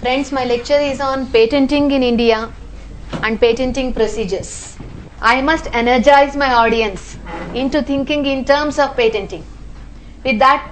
Friends, my lecture is on patenting in India and patenting procedures. I must energize my audience into thinking in terms of patenting. With that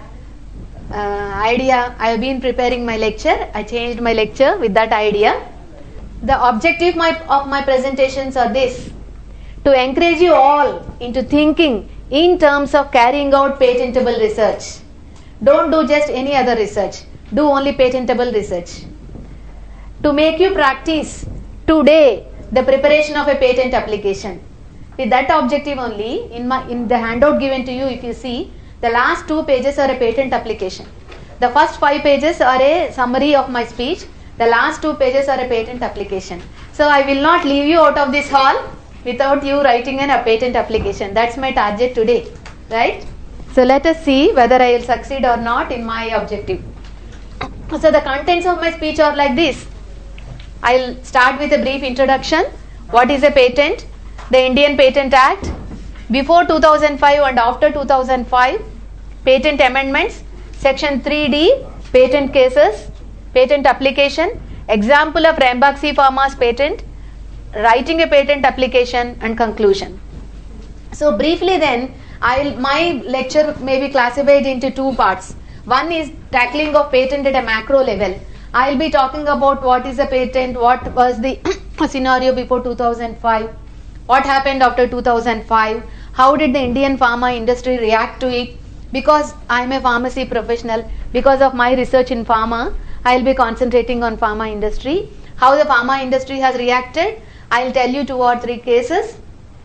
idea, I have been preparing my lecture. I changed my lecture with that idea. The objective of my presentations are this: to encourage you all into thinking in terms of carrying out patentable research. Don't do just any other research. Do only patentable research. To make you practice today the preparation of a patent application. With that objective only, in the handout given to you, if you see, the last 2 pages are a patent application. The first 5 pages are a summary of my speech. The last 2 pages are a patent application. So I will not leave you out of this hall without you writing a patent application. That's my target today, right? So let us see whether I will succeed or not in my objective. So the contents of my speech are like this. I'll start with a brief introduction. What is a patent? The Indian Patent Act. Before 2005 and after 2005, patent amendments. Section 3D, patent cases, patent application, example of Ranbaxy Pharma's patent, writing a patent application, and conclusion. So briefly then, my lecture may be classified into 2 parts. One is tackling of patent at a macro level. I will be talking about what is a patent, what was the scenario before 2005, what happened after 2005, how did the Indian pharma industry react to it. Because I am a pharmacy professional, because of my research in pharma, I will be concentrating on pharma industry. How the pharma industry has reacted, I will tell you 2 or 3 cases.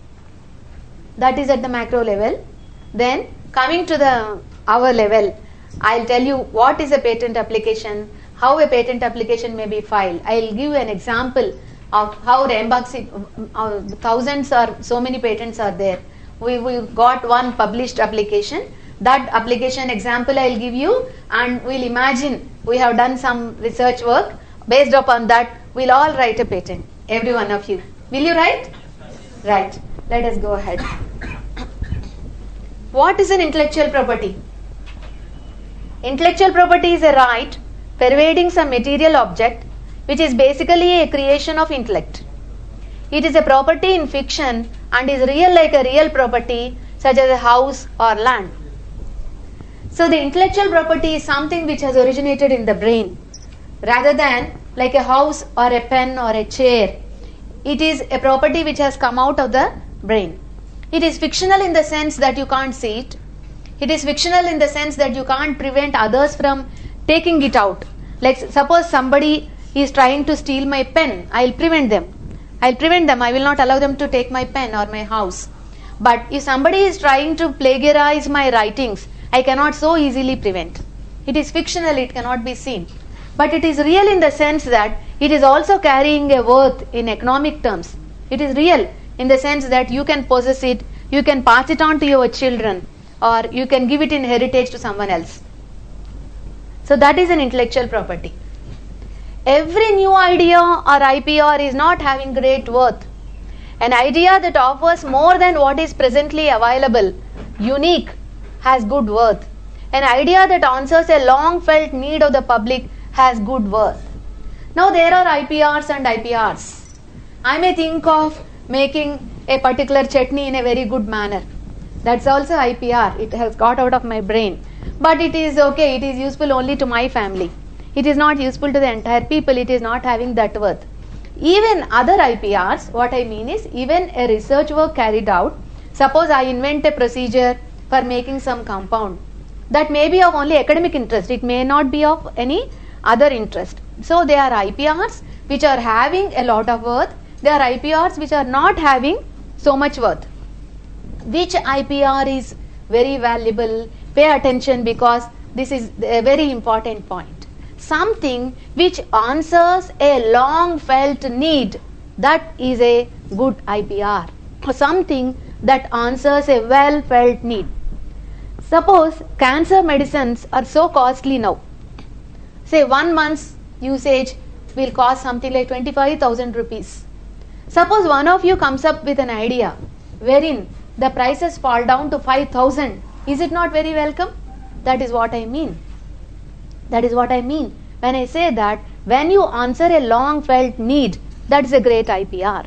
That is at the macro level. Then coming to our level, I will tell you what is a patent application, how a patent application may be filed. I will give an example of how Ranbaxy, thousands or so many patents are there. We got one published application. That application example I will give you, and we'll imagine we have done some research work. Based upon that, we'll all write a patent. Every one of you. Will you write? Right. Let us go ahead. What is an intellectual property? Intellectual property is a right pervading some material object which is basically a creation of intellect. It is a property in fiction and is real like a real property such as a house or land. So the intellectual property is something which has originated in the brain rather than like a house or a pen or a chair. It is a property which has come out of the brain. It is fictional in the sense that you can't see it. It is fictional in the sense that you can't prevent others from taking it out. Like suppose somebody is trying to steal my pen, I'll prevent them. I will not allow them to take my pen or my house. But if somebody is trying to plagiarize my writings, I cannot so easily prevent. It is fictional, it cannot be seen. But it is real in the sense that it is also carrying a worth in economic terms. It is real in the sense that you can possess it, you can pass it on to your children, or you can give it in heritage to someone else. So that is an intellectual property. Every new idea or IPR is not having great worth. An idea that offers more than what is presently available, unique, has good worth. An idea that answers a long felt need of the public has good worth. Now there are IPRs and IPRs. I may think of making a particular chutney in a very good manner. That's also IPR. It has got out of my brain. But it is okay, it is useful only to my family. It is not useful to the entire people, it is not having that worth. Even other IPRs, what I mean is, even a research work carried out, suppose I invent a procedure for making some compound, that may be of only academic interest, it may not be of any other interest. So they are IPRs which are having a lot of worth, they are IPRs which are not having so much worth. Which IPR is very valuable? Pay attention, because this is a very important point. Something which answers a long felt need, that is a good IPR. Something that answers a well felt need. Suppose cancer medicines are so costly now. Say 1 month's usage will cost something like 25,000 rupees. Suppose one of you comes up with an idea wherein the prices fall down to 5,000. Is it not very welcome? That is what I mean. That is what I mean when I say that When you answer a long felt need, that is a great IPR.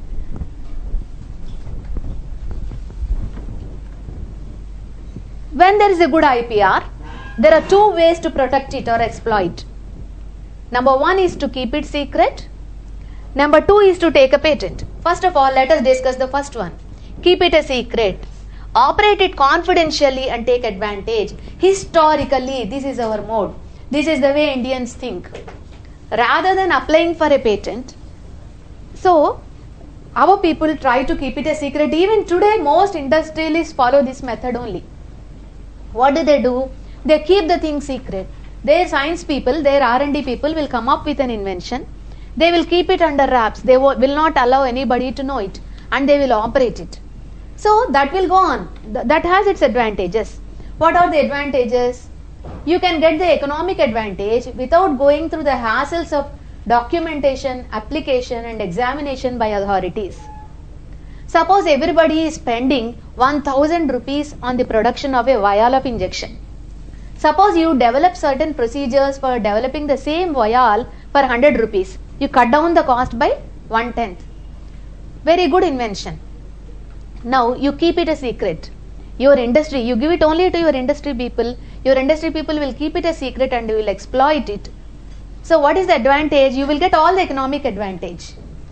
When there is a good IPR, there are two ways to protect it or exploit. Number one is to keep it secret. Number two is to take a patent. First of all, let us discuss the first one. Keep it a secret. Operate it confidentially and take advantage. Historically, this is our mode. This is the way Indians think. Rather than applying for a patent, so our people try to keep it a secret. Even today, most industrialists follow this method only. What do? They keep the thing secret. Their science people, their R&D people will come up with an invention. They will keep it under wraps. They will not allow anybody to know it, and they will operate it. So that will go on. That has its advantages. What are the advantages? You can get the economic advantage without going through the hassles of documentation, application and examination by authorities. Suppose everybody is spending 1000 rupees on the production of a vial of injection. Suppose you develop certain procedures for developing the same vial for 100 rupees. You cut down the cost by 1/10. Very good invention. Now you keep it a secret. Your industry, you give it only to your industry people. Your industry people will keep it a secret and you will exploit it. So what is the advantage? You will get all the economic advantage.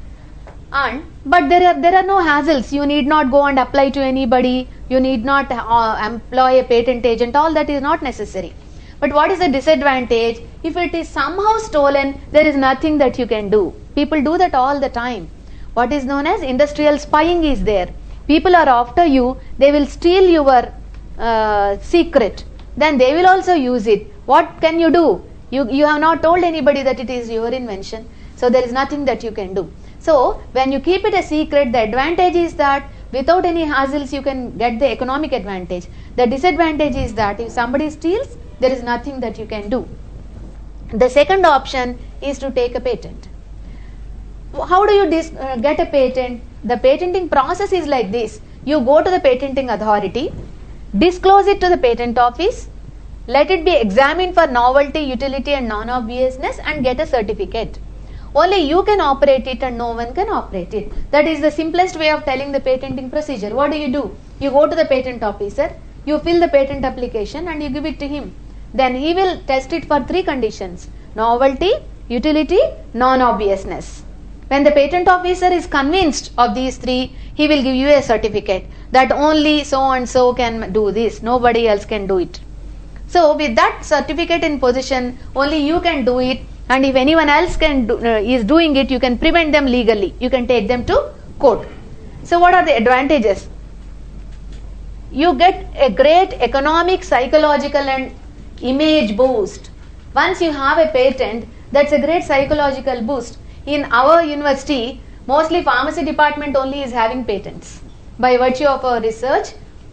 But there are no hassles. You need not go and apply to anybody. You need not employ a patent agent. All that is not necessary. But what is the disadvantage? If it is somehow stolen, there is nothing that you can do. People do that all the time. What is known as industrial spying is there. People are after you. They will steal your secret. Then they will also use it. What can you do? You have not told anybody that it is your invention. So there is nothing that you can do. So when you keep it a secret, the advantage is that without any hassles you can get the economic advantage. The disadvantage is that if somebody steals, there is nothing that you can do. The second option is to take a patent. How do you get a patent? The patenting process is like this. You go to the patenting authority, disclose it to the patent office, let it be examined for novelty, utility and non-obviousness and get a certificate. Only you can operate it and no one can operate it. That is the simplest way of telling the patenting procedure. What do? You go to the patent officer, you fill the patent application and you give it to him. Then he will test it for 3 conditions: novelty, utility, non-obviousness. When the patent officer is convinced of these 3, he will give you a certificate that only so and so can do this, nobody else can do it. So with that certificate in position, only you can do it, and if anyone else is doing it, you can prevent them legally. You can take them to court. So what are the advantages? You get a great economic, psychological and image boost. Once you have a patent, that's a great psychological boost. In our university, mostly pharmacy department only is having patents. By virtue of our research,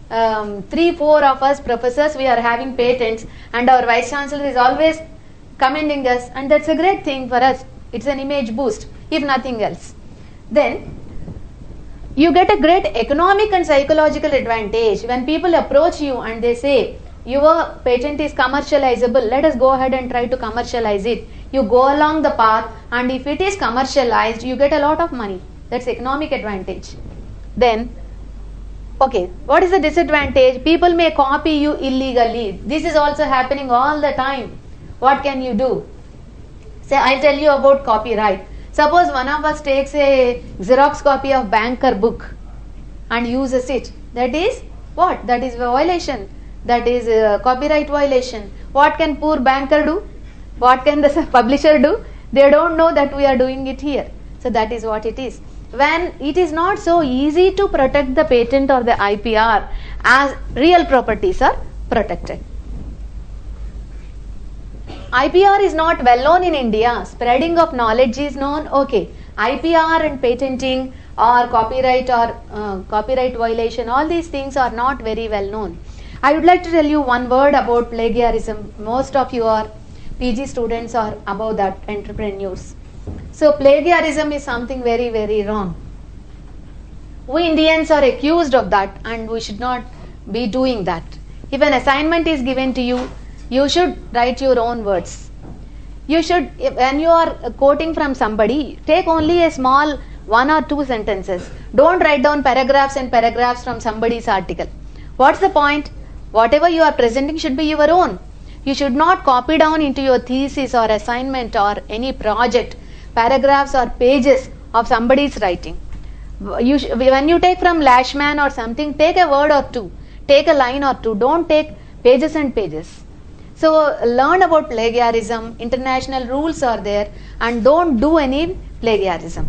3-4 of us professors, we are having patents, and our vice chancellor is always commending us, and that's a great thing for us. It's an image boost, if nothing else. Then you get a great economic and psychological advantage. When people approach you and they say, your patent is commercializable, let us go ahead and try to commercialize it. You go along the path, and if it is commercialized, you get a lot of money. That's economic advantage. Then, okay, what is the disadvantage? People may copy you illegally. This is also happening all the time. What can you do? Say, I'll tell you about copyright. Suppose one of us takes a Xerox copy of banker book and uses it. That is what? That is a violation. That is a copyright violation. What can poor banker do? What can the publisher do? They don't know that we are doing it here. So that is what it is. When it is not so easy to protect the patent or the IPR as real properties are protected. IPR is not well known in India. Spreading of knowledge is known. Okay, IPR and patenting or copyright violation, all these things are not very well known. I would like to tell you one word about plagiarism. Most of you are PG students or above that, entrepreneurs. So plagiarism is something very, very wrong. We Indians are accused of that, and we should not be doing that. If an assignment is given to you, you should write your own words. You should, when you are quoting from somebody, take only a small 1 or 2 sentences. Don't write down paragraphs and paragraphs from somebody's article. What's the point? Whatever you are presenting should be your own. You should not copy down into your thesis or assignment or any project paragraphs or pages of somebody's writing. When you take from Lashman or something, take a word or two, take a line or two. Don't take pages and pages. So learn about plagiarism. International rules are there, and don't do any plagiarism.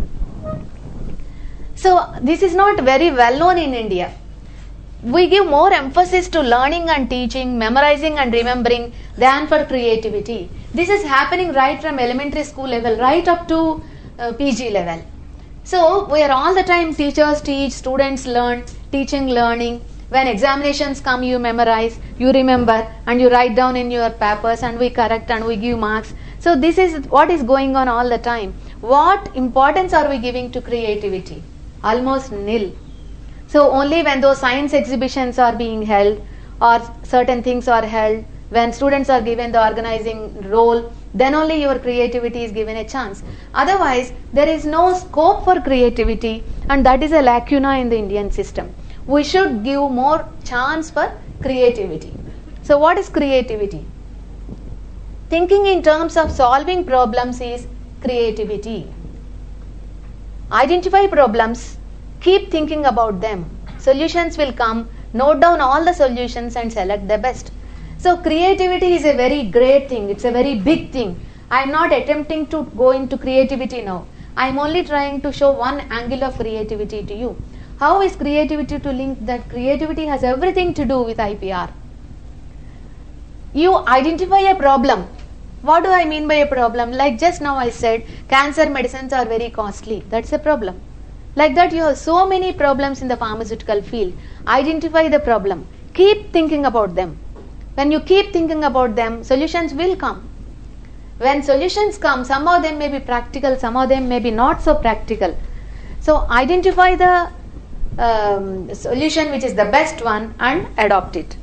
So this is not very well known in India. We give more emphasis to learning and teaching, memorizing and remembering than for creativity. This is happening right from elementary school level right up to PG level. So we are all the time teachers teach, students learn, teaching, learning. When examinations come, you memorize, you remember, and you write down in your papers, and we correct and we give marks. So this is what is going on all the time. What importance are we giving to creativity? Almost nil. So only when those science exhibitions are being held or certain things are held, when students are given the organizing role, then only your creativity is given a chance. Otherwise, there is no scope for creativity, and that is a lacuna in the Indian system. We should give more chance for creativity. So what is creativity? Thinking in terms of solving problems is creativity. Identify problems, keep thinking about them. Solutions will come, note down all the solutions and select the best. So creativity is a very great thing, it's a very big thing. I am not attempting to go into creativity now. I am only trying to show one angle of creativity to you. How is creativity to link that? Creativity has everything to do with IPR. You identify a problem. What do I mean by a problem? Like just now I said, cancer medicines are very costly. That's a problem. Like that you have so many problems in the pharmaceutical field. Identify the problem. Keep thinking about them. When you keep thinking about them, solutions will come. When solutions come, some of them may be practical, some of them may be not so practical. So identify the solution which is the best one and adopt it.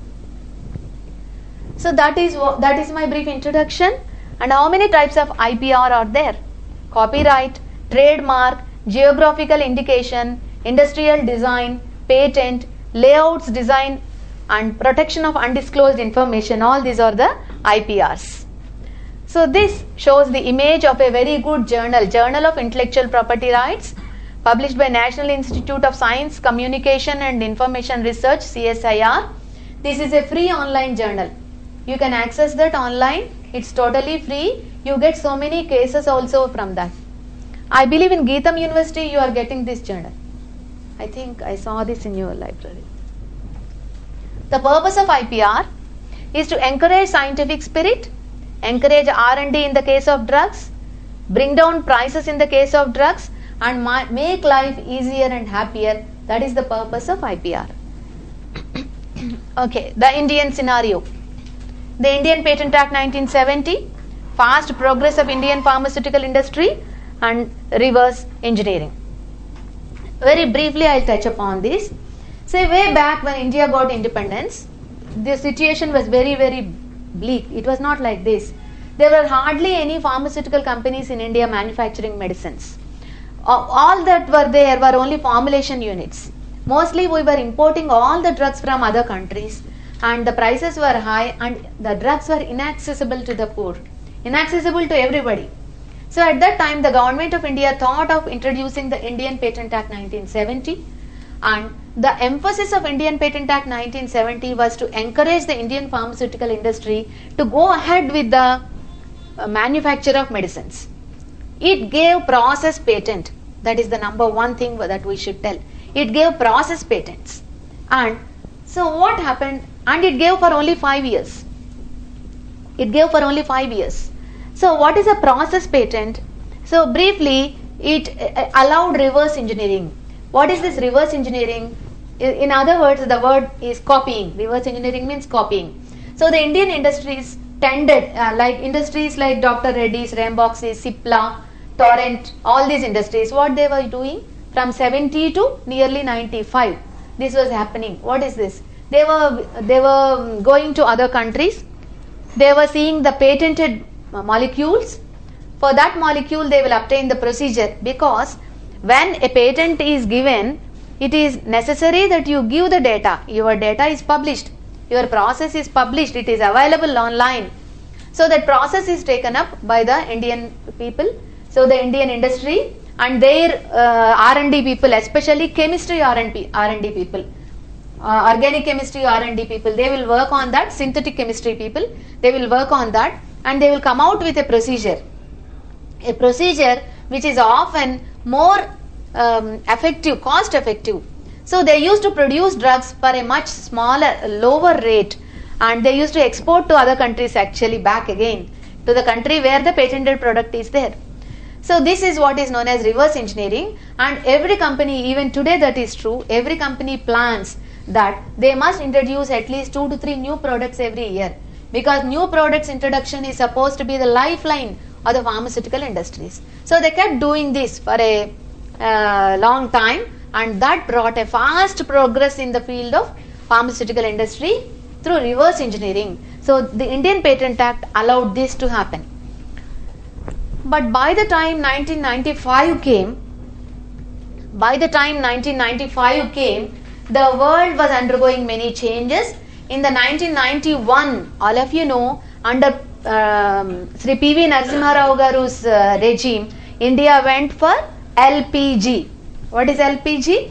So that is my brief introduction. And how many types of IPR are there? Copyright, trademark, geographical indication, industrial design, patent, layouts design, and protection of undisclosed information. All these are the IPRs. So this shows the image of a very good journal, Journal of Intellectual Property Rights, published by National Institute of Science, Communication and Information Research, CSIR. This is a free online journal. You can access that online. It's totally free. You get so many cases also from that. I believe in Geetham University you are getting this journal. I think I saw this in your library. The purpose of IPR is to encourage scientific spirit, encourage R&D in the case of drugs, bring down prices in the case of drugs, and make life easier and happier. That is the purpose of IPR. Okay, the Indian scenario. The Indian Patent Act 1970, fast progress of Indian pharmaceutical industry, and reverse engineering. Very briefly I will touch upon this. Say way back when India got independence, the situation was very, very bleak. It was not like this. There were hardly any pharmaceutical companies in India manufacturing medicines. All that were there were only formulation units. Mostly we were importing all the drugs from other countries, and the prices were high and the drugs were inaccessible to the poor, inaccessible to everybody. So at that time the government of India thought of introducing the Indian Patent Act 1970, and the emphasis of Indian Patent Act 1970 was to encourage the Indian pharmaceutical industry to go ahead with the manufacture of medicines. It gave process patent. That is the number one thing that we should tell. It gave process patents. And so what happened? And it gave for only 5 years. It gave for only 5 years. So what is a process patent? So briefly, it allowed reverse engineering. What is this reverse engineering? In other words, the word is copying. Reverse engineering means copying. So the Indian industries tended, like industries like Dr. Reddy's, Rambox's, Cipla, Torrent, all these industries, what they were doing from 70 to nearly 95. This was happening. What is this? They were going to other countries. They were seeing the patented molecules For that molecule they will obtain the procedure, because when a patent is given, it is necessary that you give the data. Your data is published, your process is published, it is available online. So that process is taken up by the Indian people, so the Indian industry and their R&D people, especially chemistry R&D people, organic chemistry R&D people, they will work on that. Synthetic chemistry people, they will work on that, and they will come out with a procedure which is often more effective, cost effective. So they used to produce drugs for a much lower rate, and they used to export to other countries, actually back again to the country where the patented product is there. So this is what is known as reverse engineering, and every company, even today that is true, every company plans that they must introduce at least 2 to 3 new products every year, because new products introduction is supposed to be the lifeline of the pharmaceutical industries. So they kept doing this for a long time, and that brought a fast progress in the field of pharmaceutical industry through reverse engineering. So the Indian Patent Act allowed this to happen. But by the time 1995 came, the world was undergoing many changes. In the 1991, all of you know, under Sri P.V. Narasimha Rao Garu's regime, India went for LPG. What is LPG?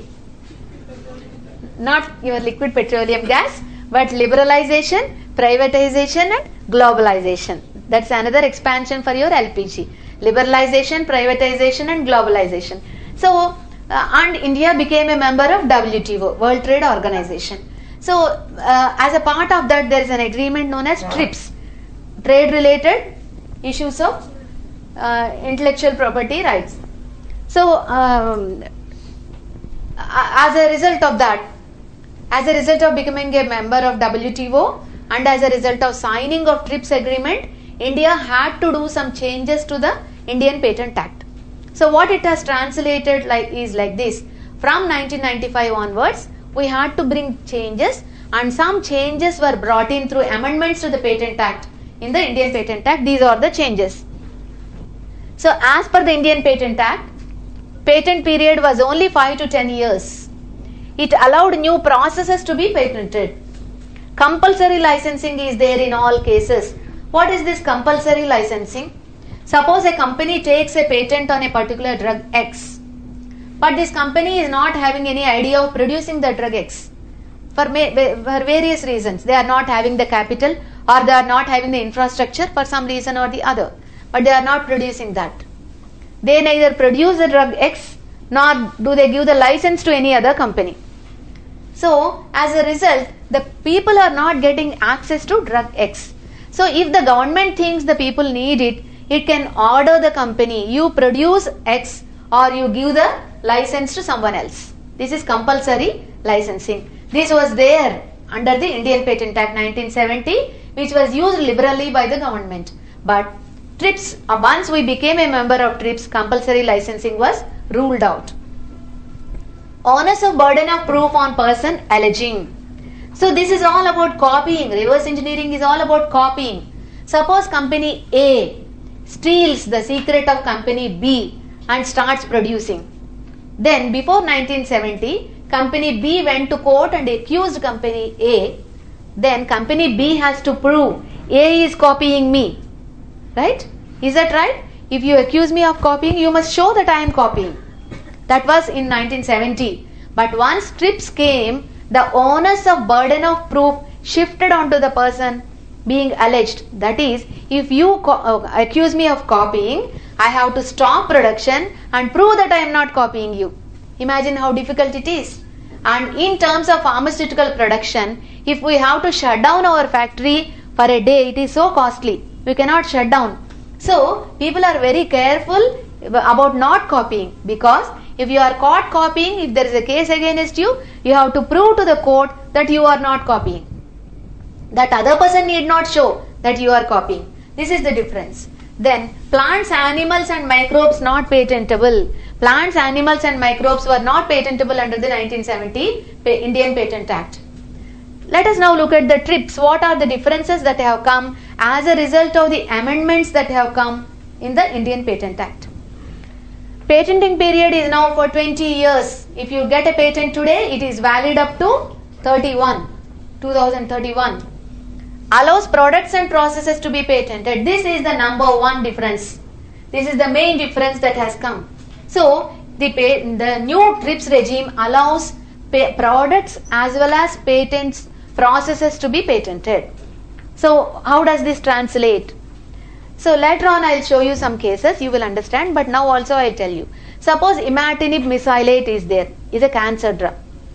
Not your liquid petroleum gas, but liberalization, privatization and globalization. That's another expansion for your LPG. Liberalization, privatization and globalization. So, and India became a member of WTO, World Trade Organization. So, as a part of that, there is an agreement known as TRIPS, trade related issues of intellectual property rights. So, as a result of that, as a result of becoming a member of WTO and as a result of signing of TRIPS agreement, India had to do some changes to the Indian Patent Act. So what it has translated is like this. From 1995 onwards, we had to bring changes, and some changes were brought in through amendments to the Patent Act. In the Indian Patent Act, these are the changes. So as per the Indian Patent Act, patent period was only 5 to 10 years. It allowed new processes to be patented. Compulsory licensing is there in all cases. What is this compulsory licensing? Suppose a company takes a patent on a particular drug X, but this company is not having any idea of producing the drug X for various reasons. They are not having the capital, or they are not having the infrastructure for some reason or the other, but they are not producing that. They neither produce the drug X nor do they give the license to any other company. So as a result, the people are not getting access to drug X. So if the government thinks the people need it, it can order the company, you produce X or you give the license to someone else. This is compulsory licensing. This was there under the Indian Patent Act 1970, which was used liberally by the government. But TRIPS, once we became a member of TRIPS, compulsory licensing was ruled out. Onus of burden of proof on person alleging. So this is all about copying. Reverse engineering is all about copying. Suppose company A steals the secret of company B and starts producing. Then before 1970, company B went to court and accused company A. Then company B has to prove A is copying me. Right? Is that right? If you accuse me of copying, you must show that I am copying. That was in 1970. But once TRIPS came, the onus of burden of proof shifted onto the person being alleged. That is, if you accuse me of copying, I have to stop production and prove that I am not copying you. Imagine how difficult it is. And in terms of pharmaceutical production, if we have to shut down our factory for a day, it is so costly. We cannot shut down. So people are very careful about not copying, because if you are caught copying, if there is a case against you, you have to prove to the court that you are not copying. That other person need not show that you are copying. This is the difference. Then plants, animals and microbes not patentable. Plants, animals and microbes were not patentable under the 1970 Indian Patent Act. Let us now look at the TRIPS. What are the differences that have come as a result of the amendments that have come in the Indian Patent Act. Patenting period is now for 20 years. If you get a patent today, it is valid up to 2031. Allows products and processes to be patented. This is the number one difference. This is the main difference that has come. So, the new TRIPS regime allows products as well as patents, processes to be patented. So, how does this translate? So, later on I will show you some cases, you will understand, but now also I will tell you. Suppose imatinib mesylate is there, is a cancer drug.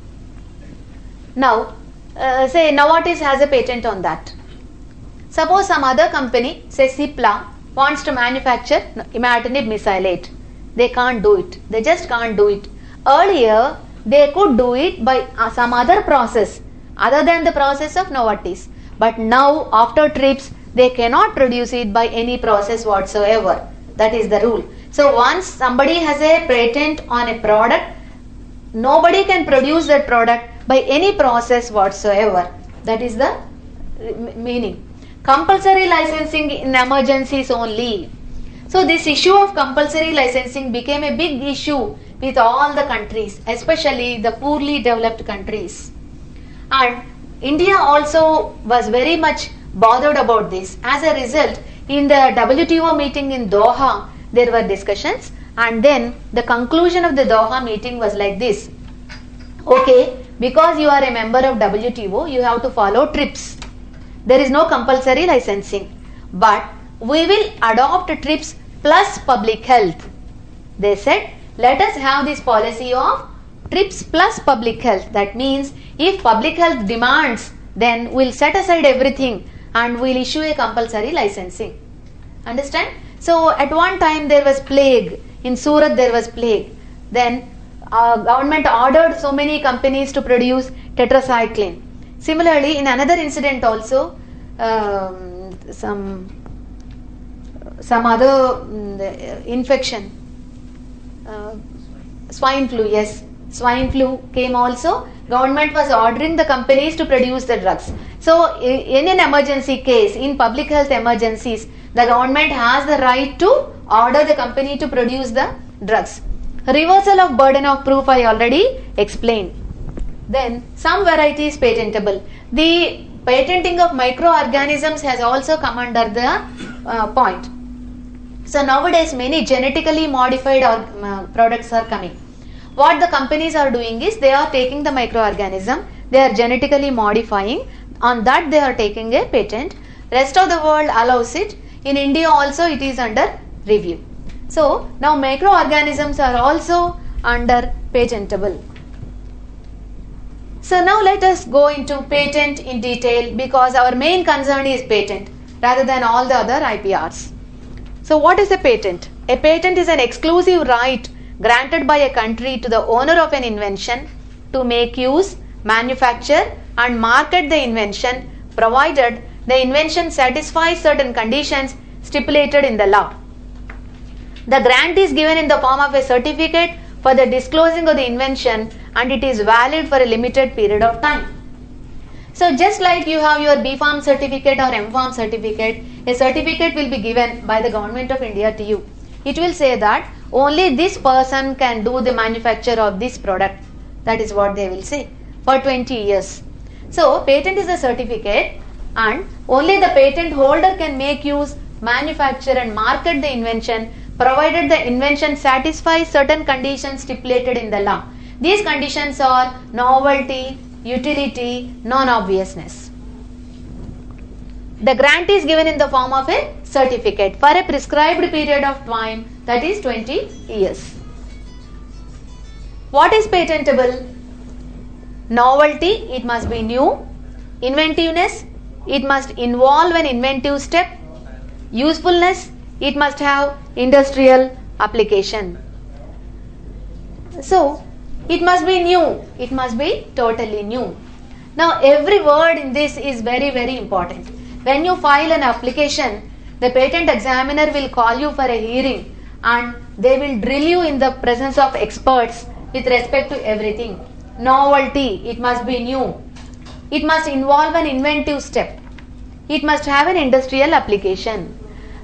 Now, say Novartis has a patent on that. Suppose some other company, say Cipla, wants to manufacture imatinib mesylate. They can't do it. They just can't do it. Earlier, they could do it by some other process other than the process of Novartis. But now, after TRIPS, they cannot produce it by any process whatsoever. That is the rule. So, once somebody has a patent on a product, nobody can produce that product by any process whatsoever. That is the meaning. Compulsory licensing in emergencies only. So this issue of compulsory licensing became a big issue with all the countries, especially the poorly developed countries. And India also was very much bothered about this. As a result, in the WTO meeting in Doha, there were discussions, and then the conclusion of the Doha meeting was like this. Okay, because you are a member of WTO, you have to follow TRIPS. There is no compulsory licensing, but we will adopt TRIPS plus public health. They said, let us have this policy of TRIPS plus public health. That means if public health demands, then we'll set aside everything and we'll issue a compulsory licensing. Understand? So at one time there was plague. In Surat there was plague. Then government ordered so many companies to produce tetracycline. Similarly, in another incident also, some other infection, swine flu, yes, swine flu came also. Government was ordering the companies to produce the drugs. So, in an emergency case, in public health emergencies, the government has the right to order the company to produce the drugs. Reversal of burden of proof I already explained. Then some varieties patentable. The patenting of microorganisms has also come under the point. So nowadays many genetically modified products are coming. What the companies are doing is they are taking the microorganism, they are genetically modifying, on that they are taking a patent. Rest of the world allows it. In India also it is under review. So now microorganisms are also under patentable. So now let us go into patent in detail, because our main concern is patent rather than all the other IPRs. So what is a patent? A patent is an exclusive right granted by a country to the owner of an invention to make use, manufacture and market the invention, provided the invention satisfies certain conditions stipulated in the law. The grant is given in the form of a certificate for the disclosing of the invention, and it is valid for a limited period of time. So just like you have your B Farm certificate or M Farm certificate, a certificate will be given by the Government of India to you. It will say that only this person can do the manufacture of this product. That is what they will say for 20 years. So patent is a certificate, and only the patent holder can make use, manufacture and market the invention, provided the invention satisfies certain conditions stipulated in the law. These conditions are novelty, utility, non-obviousness. The grant is given in the form of a certificate for a prescribed period of time, that is 20 years. What is patentable? Novelty, it must be new. Inventiveness, it must involve an inventive step. Usefulness, it must have industrial application. So, it must be new. It must be totally new. Now, every word in this is very, very important. When you file an application, the patent examiner will call you for a hearing, and they will drill you in the presence of experts with respect to everything. Novelty, it must be new. It must involve an inventive step. It must have an industrial application.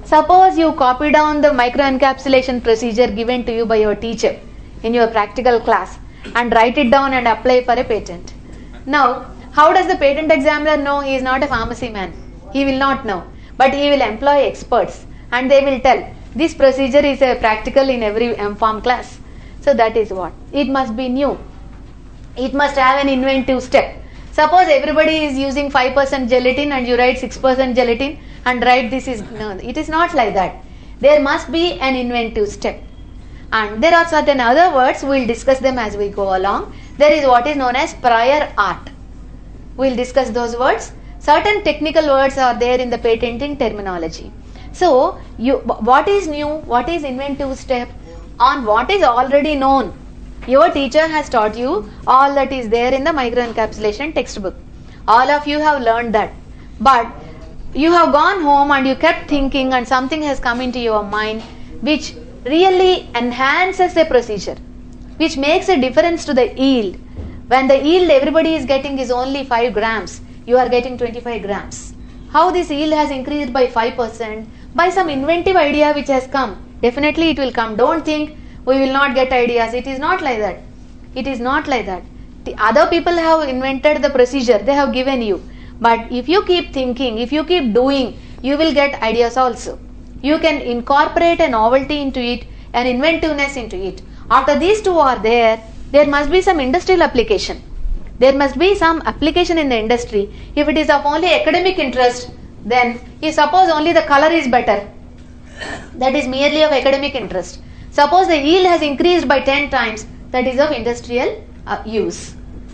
Suppose you copy down the microencapsulation procedure given to you by your teacher in your practical class and write it down and apply for a patent. Now, how does the patent examiner know? He is not a pharmacy man. He will not know. But he will employ experts and they will tell this procedure is a practical in every M.Pharm class. So that is what. It must be new. It must have an inventive step. Suppose everybody is using 5% gelatin and you write 6% gelatin and write this is, no, it is not like that. There must be an inventive step. And there are certain other words, we will discuss them as we go along. There is what is known as prior art. We will discuss those words. Certain technical words are there in the patenting terminology. So, what is new, what is inventive step on what is already known. Your teacher has taught you all that is there in the microencapsulation textbook. All of you have learned that. But you have gone home and you kept thinking and something has come into your mind which really enhances the procedure, which makes a difference to the yield. When the yield everybody is getting is only 5 grams, you are getting 25 grams. How this yield has increased by 5%? By some inventive idea which has come. Definitely it will come. Don't think we will not get ideas. It is not like that. It is not like that. The other people have invented the procedure. They have given you. But if you keep thinking, if you keep doing, you will get ideas also. You can incorporate a novelty into it, an inventiveness into it. After these two are there, there must be some industrial application. There must be some application in the industry. If it is of only academic interest, then if suppose only the color is better, that is merely of academic interest. Suppose the yield has increased by 10 times, that is of industrial use.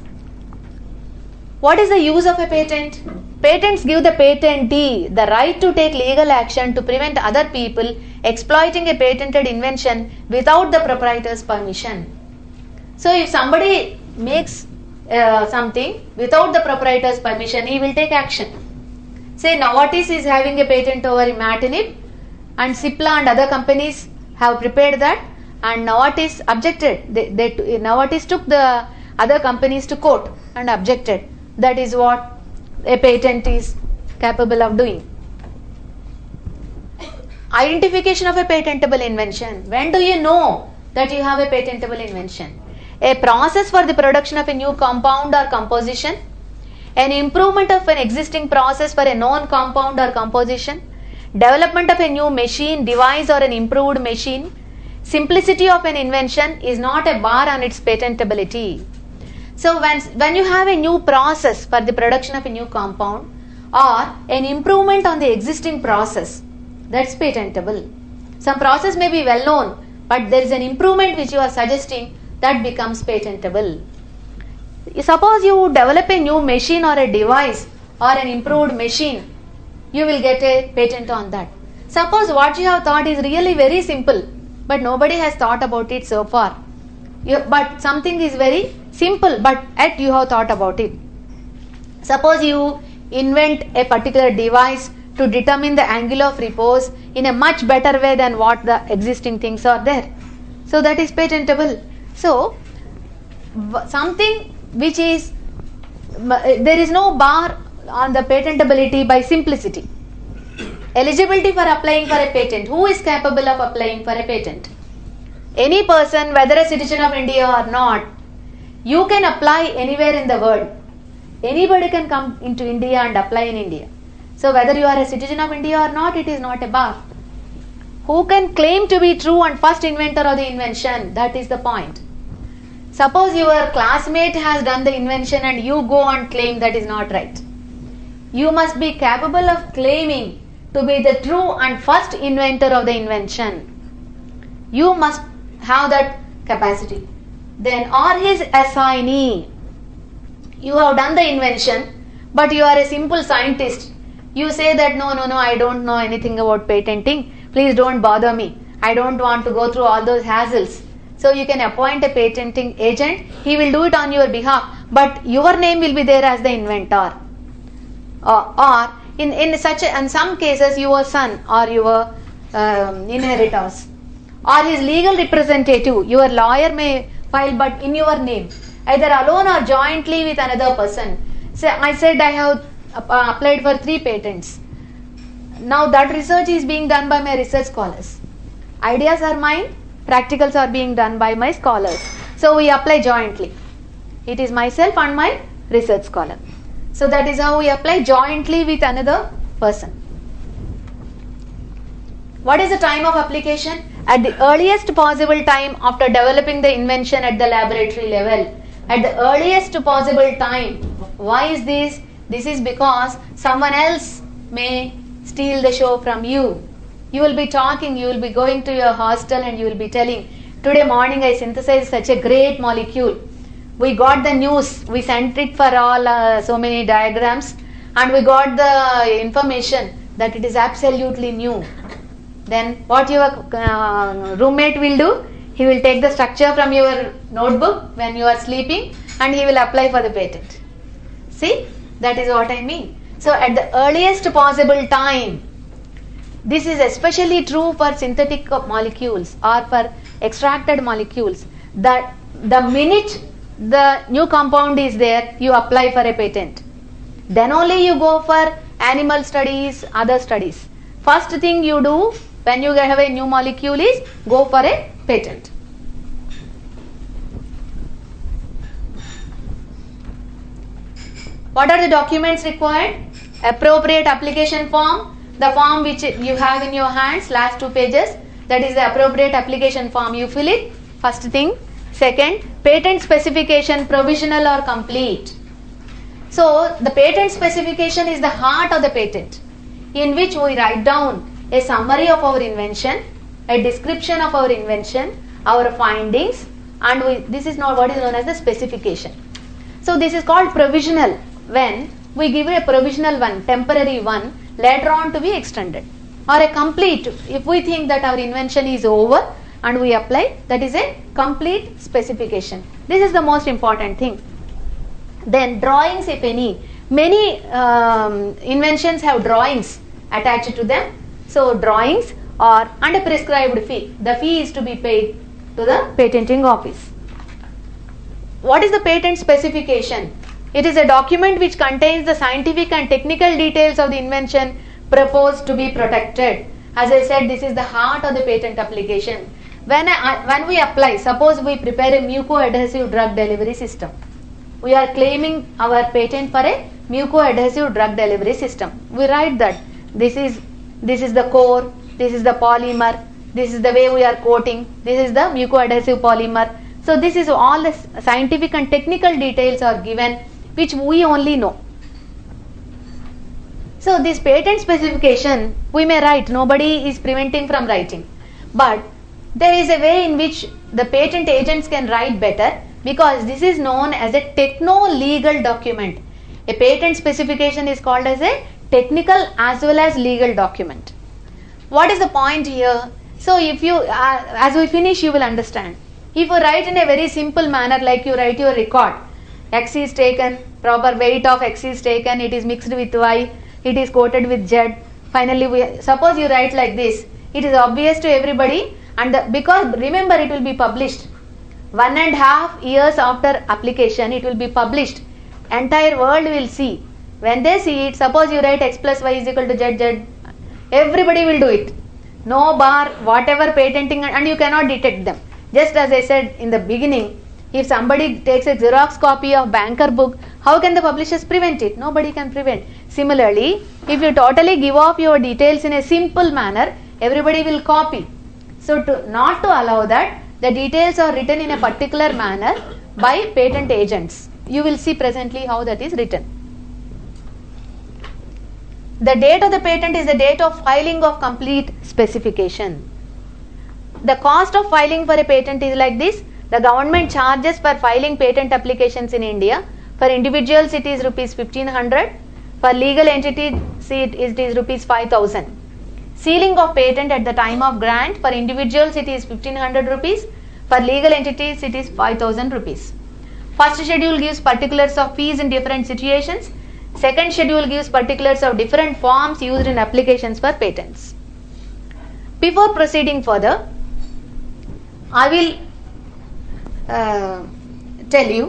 What is the use of a patent? Patents give the patentee the right to take legal action to prevent other people exploiting a patented invention without the proprietor's permission. So if somebody makes something without the proprietor's permission, he will take action. Say Novartis is having a patent over imatinib and Cipla and other companies have prepared that and Novartis objected. Novartis took the other companies to court and objected. That is what a patent is capable of doing. Identification of a patentable invention. When do you know that you have a patentable invention? A process for the production of a new compound or composition, an improvement of an existing process for a known compound or composition, development of a new machine, device or an improved machine. Simplicity of an invention is not a bar on its patentability. So when you have a new process for the production of a new compound or an improvement on the existing process, that's patentable. Some process may be well known, but there is an improvement which you are suggesting, that becomes patentable. Suppose you develop a new machine or a device or an improved machine, you will get a patent on that. Suppose what you have thought is really very simple, but nobody has thought about it so far. But something is very simple, but yet you have thought about it. Suppose you invent a particular device to determine the angle of repose in a much better way than what the existing things are there. So that is patentable. So something which is, there is no bar on the patentability by simplicity. Eligibility for applying for a patent. Who is capable of applying for a patent? Any person, whether a citizen of India or not, you can apply anywhere in the world. Anybody can come into India and apply in India. So whether you are a citizen of India or not, it is not a bar. Who can claim to be true and first inventor of the invention? That is the point. Suppose your classmate has done the invention and you go and claim, that is not right. You must be capable of claiming to be the true and first inventor of the invention. You must have that capacity. Then, or his assignee. You have done the invention, but you are a simple scientist. You say that no, I don't know anything about patenting. Please don't bother me. I don't want to go through all those hassles. So you can appoint a patenting agent. He will do it on your behalf, but your name will be there as the inventor. Or in some cases, your son or your inheritors, or his legal representative, your lawyer may file, but in your name, either alone or jointly with another person. So I said I have applied for 3 patents. Now that research is being done by my research scholars. Ideas are mine, practicals are being done by my scholars. So we apply jointly. It is myself and my research scholar. So that is how we apply jointly with another person. What is the time of application? At the earliest possible time after developing the invention at the laboratory level. At the earliest possible time. Why is this? This is because someone else may steal the show from you. You will be talking, you will be going to your hostel and you will be telling, today morning I synthesized such a great molecule. We got the news, we sent it for all so many diagrams and we got the information that it is absolutely new. Then what your roommate will do? He will take the structure from your notebook when you are sleeping and he will apply for the patent. See, that is what I mean. So at the earliest possible time, this is especially true for synthetic molecules or for extracted molecules, that the minute the new compound is there, you apply for a patent. Then only you go for animal studies, other studies. First thing you do when you have a new molecule is go for a patent. What are the documents required? Appropriate application form, the form which you have in your hands, last 2 pages, that is the appropriate application form. You fill it, first thing. Second, patent specification, provisional or complete. So the patent specification is the heart of the patent, in which we write down a summary of our invention, a description of our invention, our findings, and this is not what is known as the specification. So this is called provisional, when we give a provisional one, temporary one, later on to be extended. Or a complete, if we think that our invention is over and we apply, that is a complete specification. This is the most important thing. Then drawings, if any. Many inventions have drawings attached to them. So drawings are under prescribed fee. The fee is to be paid to the patenting office. What is the patent specification? It is a document which contains the scientific and technical details of the invention proposed to be protected. As I said, this is the heart of the patent application. When we apply, suppose we prepare a mucoadhesive drug delivery system. We are claiming our patent for a mucoadhesive drug delivery system. We write that this is the core, this is the polymer, this is the way we are coating, this is the mucoadhesive polymer. So this is all the scientific and technical details are given, which we only know. So this patent specification we may write, nobody is preventing from writing, but there is a way in which the patent agents can write better, because this is known as a techno-legal document. A patent specification is called as a technical as well as legal document. What is the point here? So if you, as we finish, you will understand. If you write in a very simple manner, like you write your record, X is taken, proper weight of X is taken, it is mixed with Y, it is coated with Z. Finally, suppose you write like this, it is obvious to everybody, and because remember, it will be published 1.5 years after application, it will be published. Entire world will see. When they see it, suppose you write X plus Y is equal to Z, everybody will do it. No bar, whatever patenting, and you cannot detect them. Just as I said in the beginning, if somebody takes a Xerox copy of banker book, how can the publishers prevent it? Nobody can prevent. Similarly, if you totally give off your details in a simple manner, everybody will copy. So not to allow that, the details are written in a particular manner by patent agents. You will see presently how that is written. The date of the patent is the date of filing of complete specification. The cost of filing for a patent is like this. The government charges for filing patent applications in India. For individuals it is rupees 1500. For legal entities it is rupees 5000. Sealing of patent at the time of grant, for individuals it is 1500 rupees. For legal entities it is 5000 rupees. First schedule gives particulars of fees in different situations. Second schedule gives particulars of different forms used in applications for patents. Before proceeding further, I will tell you,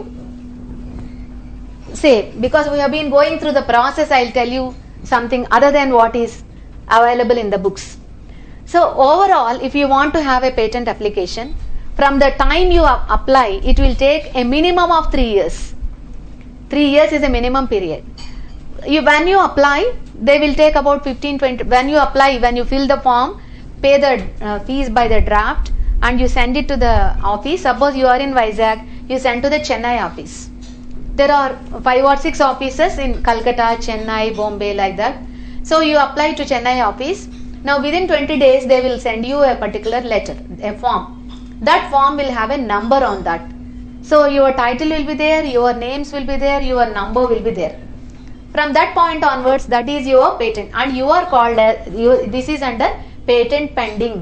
because we have been going through the process, I will tell you something other than what is available in the books. So overall, if you want to have a patent application, from the time you apply, it will take a minimum of 3 years. 3 years is a minimum period. When you apply, they will take about 15-20. When you apply, when you fill the form, pay the fees by the draft, and you send it to the office. Suppose you are in Vizag, you send to the Chennai office. There are 5 or 6 offices in Calcutta, Chennai, Bombay, like that. So you apply to Chennai office. Now within 20 days, they will send you a particular letter, a form. That form will have a number on that. So your title will be there, your names will be there, your number will be there. From that point onwards, that is your patent, and you are called this is under patent pending.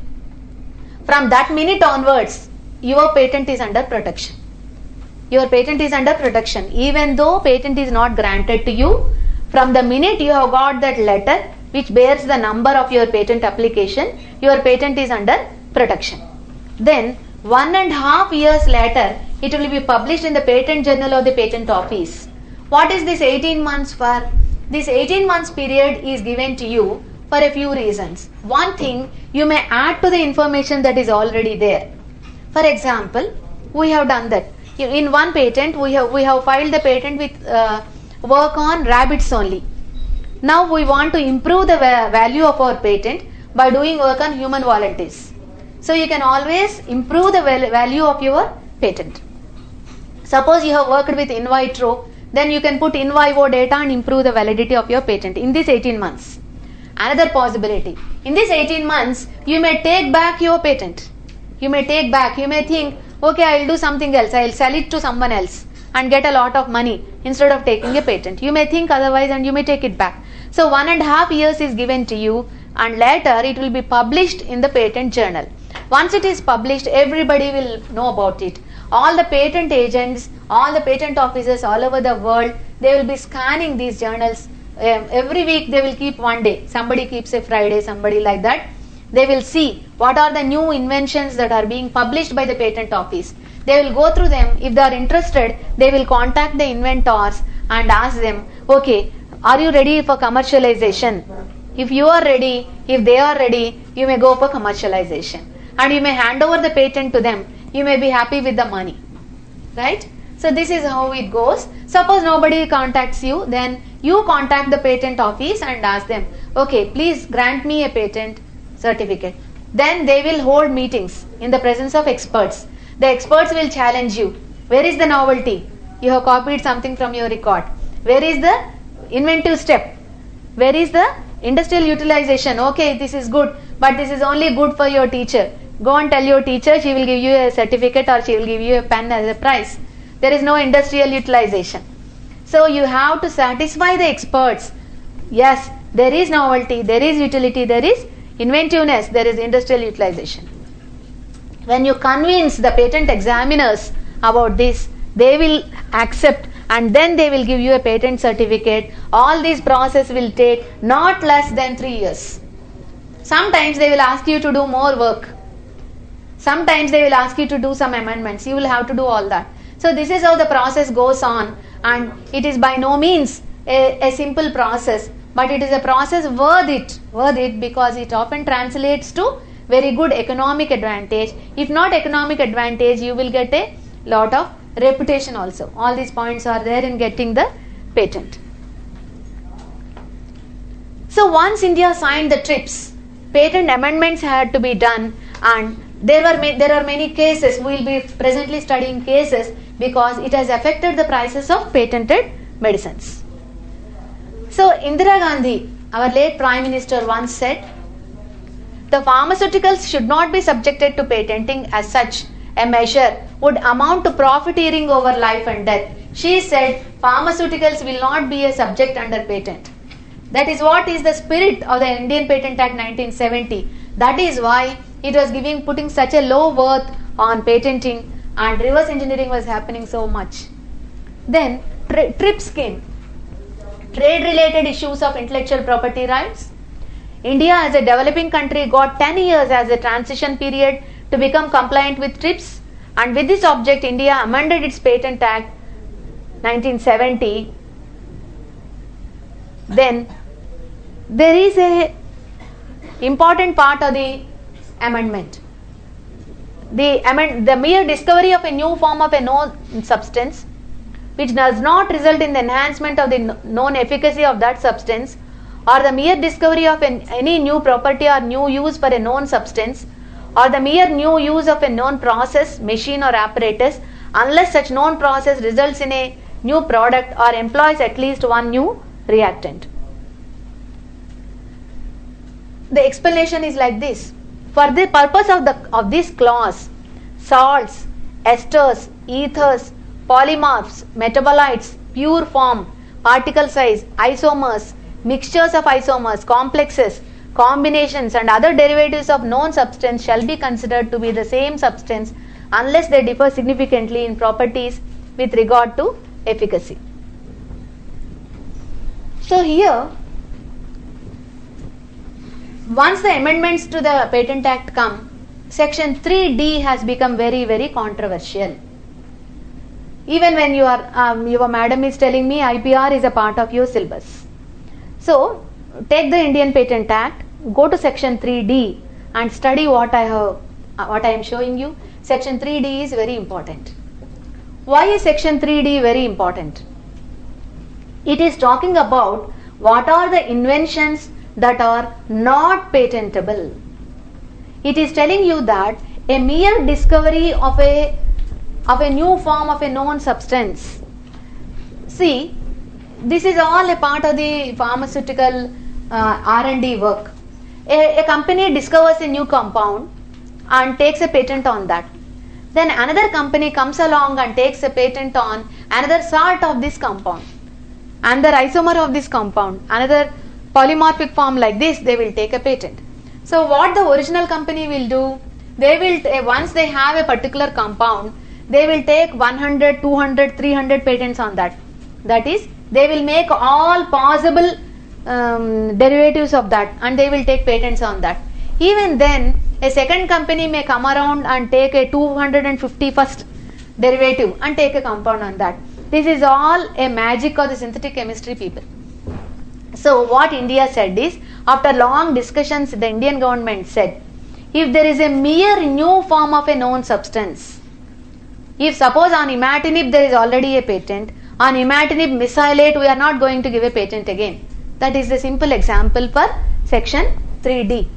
From that minute onwards, your patent is under protection. Your patent is under protection. Even though patent is not granted to you, from the minute you have got that letter which bears the number of your patent application, your patent is under protection. Then 1.5 years later, it will be published in the Patent Journal of the Patent Office. What is this 18 months for? This 18 months period is given to you for a few reasons. One thing, you may add to the information that is already there. For example, we have done that. In one patent, we have filed the patent with work on rabbits only. Now we want to improve the value of our patent by doing work on human volunteers. So you can always improve the value of your patent. Suppose you have worked with in vitro, then you can put in vivo data and improve the validity of your patent in this 18 months. Another possibility, in this 18 months, you may take back your patent. You may take back, you may think, okay, I will do something else, I will sell it to someone else and get a lot of money instead of taking a patent. You may think otherwise and you may take it back. So 1.5 years is given to you, and later it will be published in the patent journal. Once it is published, everybody will know about it. All the patent agents, all the patent offices all over the world, they will be scanning these journals. Every week they will keep one day. Somebody keeps a Friday, somebody like that. They will see what are the new inventions that are being published by the patent office. They will go through them. If they are interested, they will contact the inventors and ask them, okay, are you ready for commercialization? If you are ready, if they are ready, you may go for commercialization. And you may hand over the patent to them. You may be happy with the money. Right? So this is how it goes. Suppose nobody contacts you, then you contact the patent office and ask them, okay, please grant me a patent certificate. Then they will hold meetings in the presence of experts. The experts will challenge you. Where is the novelty? You have copied something from your record. Where is the inventive step? Where is the industrial utilization? Okay, this is good, but this is only good for your teacher. Go and tell your teacher, she will give you a certificate or she will give you a pen as a prize. There is no industrial utilization. So you have to satisfy the experts. Yes, there is novelty, there is utility, there is inventiveness, there is industrial utilization. When you convince the patent examiners about this, they will accept and then they will give you a patent certificate. All this process will take not less than 3 years. Sometimes they will ask you to do more work. Sometimes they will ask you to do some amendments. You will have to do all that. So this is how the process goes on, and it is by no means a simple process, but it is a process worth it because it often translates to very good economic advantage. If not economic advantage, you will get a lot of reputation also. All these points are there in getting the patent. So once India signed the TRIPS, patent amendments had to be done, and there are many cases. We will be presently studying cases because it has affected the prices of patented medicines. So Indira Gandhi, our late Prime Minister, once said, the pharmaceuticals should not be subjected to patenting as such. A measure would amount to profiteering over life and death. She said pharmaceuticals will not be a subject under patent. That is what is the spirit of the Indian Patent Act 1970. That is why it was putting such a low worth on patenting, and reverse engineering was happening so much. Then TRIPS came. Trade related issues of intellectual property rights. India as a developing country got 10 years as a transition period to become compliant with TRIPS, and with this object India amended its Patent Act 1970. Then there is a important part of the amendment. The mere discovery of a new form of a known substance which does not result in the enhancement of the known efficacy of that substance, or the mere discovery of any new property or new use for a known substance, or the mere new use of a known process, machine or apparatus, unless such known process results in a new product or employs at least one new reactant. The explanation is like this. For the purpose of this clause, salts, esters, ethers, polymorphs, metabolites, pure form, particle size, isomers, mixtures of isomers, complexes, combinations and other derivatives of known substance shall be considered to be the same substance unless they differ significantly in properties with regard to efficacy. So here, once the amendments to the Patent Act come, section 3D has become very, very controversial. Even when your madam is telling me IPR is a part of your syllabus. So, take the Indian Patent Act, go to section 3D and study what I am showing you. Section 3D is very important. Why is section 3D very important? It is talking about what are the inventions that are not patentable. It is telling you that a mere discovery of a new form of a known substance. See, this is all a part of the pharmaceutical R&D work. A company discovers a new compound and takes a patent on that. Then another company comes along and takes a patent on another salt of this compound, another isomer of this compound, another polymorphic form like this, they will take a patent. So what the original company will do, they will, once they have a particular compound, they will take 100, 200, 300 patents on that. That is, they will make all possible derivatives of that and they will take patents on that. Even then, a second company may come around and take a 251st derivative and take a compound on that. This is all a magic of the synthetic chemistry people. So what India said is, after long discussions, the Indian government said, if there is a mere new form of a known substance, if suppose on imatinib there is already a patent, on imatinib mesylate we are not going to give a patent again. That is the simple example for section 3D.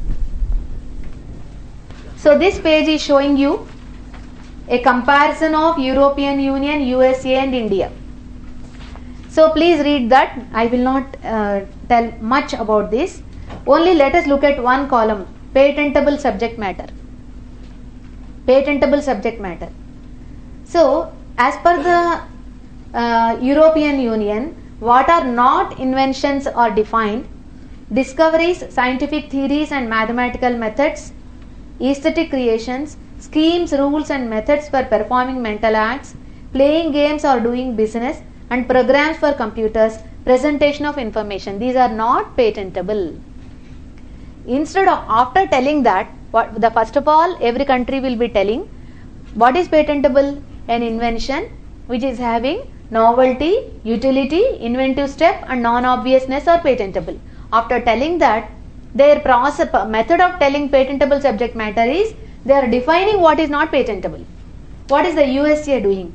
So this page is showing you a comparison of European Union, USA and India. So please read that. I will not tell much about this. Only let us look at one column, patentable subject matter. Patentable subject matter. So as per the European Union, what are not inventions are defined: discoveries, scientific theories and mathematical methods, aesthetic creations, schemes, rules and methods for performing mental acts, playing games or doing business, and programs for computers, presentation of information. These are not patentable. Instead of, after telling that, first of all, every country will be telling what is patentable: an invention which is having novelty, utility, inventive step and non-obviousness are patentable. After telling that, their method of telling patentable subject matter is they are defining what is not patentable. What is the USA doing?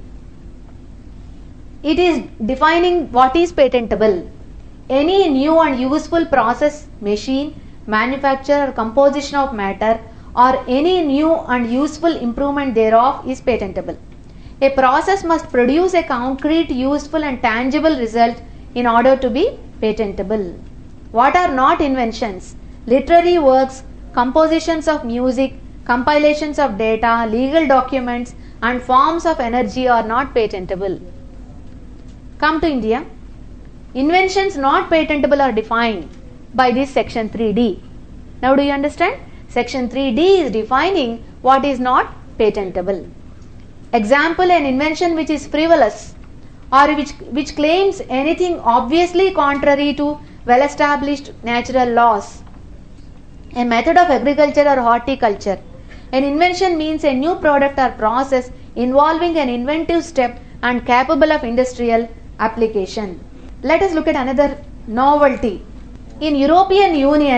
It is defining what is patentable. Any new and useful process, machine, manufacture or composition of matter or any new and useful improvement thereof is patentable. A process must produce a concrete, useful and tangible result in order to be patentable. What are not inventions? Literary works, compositions of music, compilations of data, legal documents and forms of energy are not patentable. Come to India. Inventions not patentable are defined by this section 3D. Now do you understand? Section 3D is defining what is not patentable. Example, an invention which is frivolous or which claims anything obviously contrary to well-established natural laws. A method of agriculture or horticulture. An invention means a new product or process involving an inventive step and capable of industrial application. Let us look at another novelty. In European Union,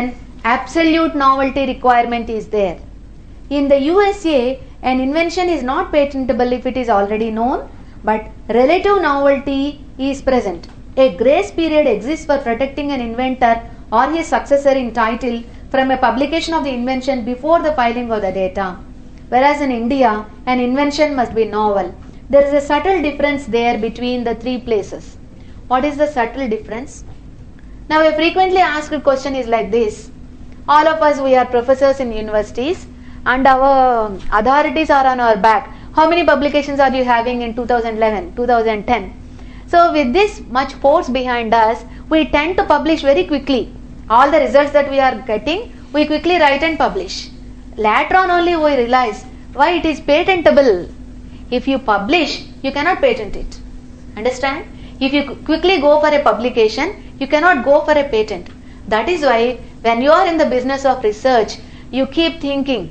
absolute novelty requirement is there. In the USA, an invention is not patentable if it is already known, but relative novelty is present. A grace period exists for protecting an inventor or his successor in title from a publication of the invention before the filing of the data. Whereas in India, an invention must be novel. There is a subtle difference there between the three places. What is the subtle difference? Now, a frequently asked question is like this. All of us, we are professors in universities and our authorities are on our back. How many publications are you having in 2011, 2010? So, with this much force behind us, we tend to publish very quickly. All the results that we are getting, we quickly write and publish. Later on only we realize why it is patentable. If you publish, you cannot patent it. Understand? If you quickly go for a publication, you cannot go for a patent. That is why when you are in the business of research, you keep thinking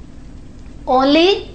only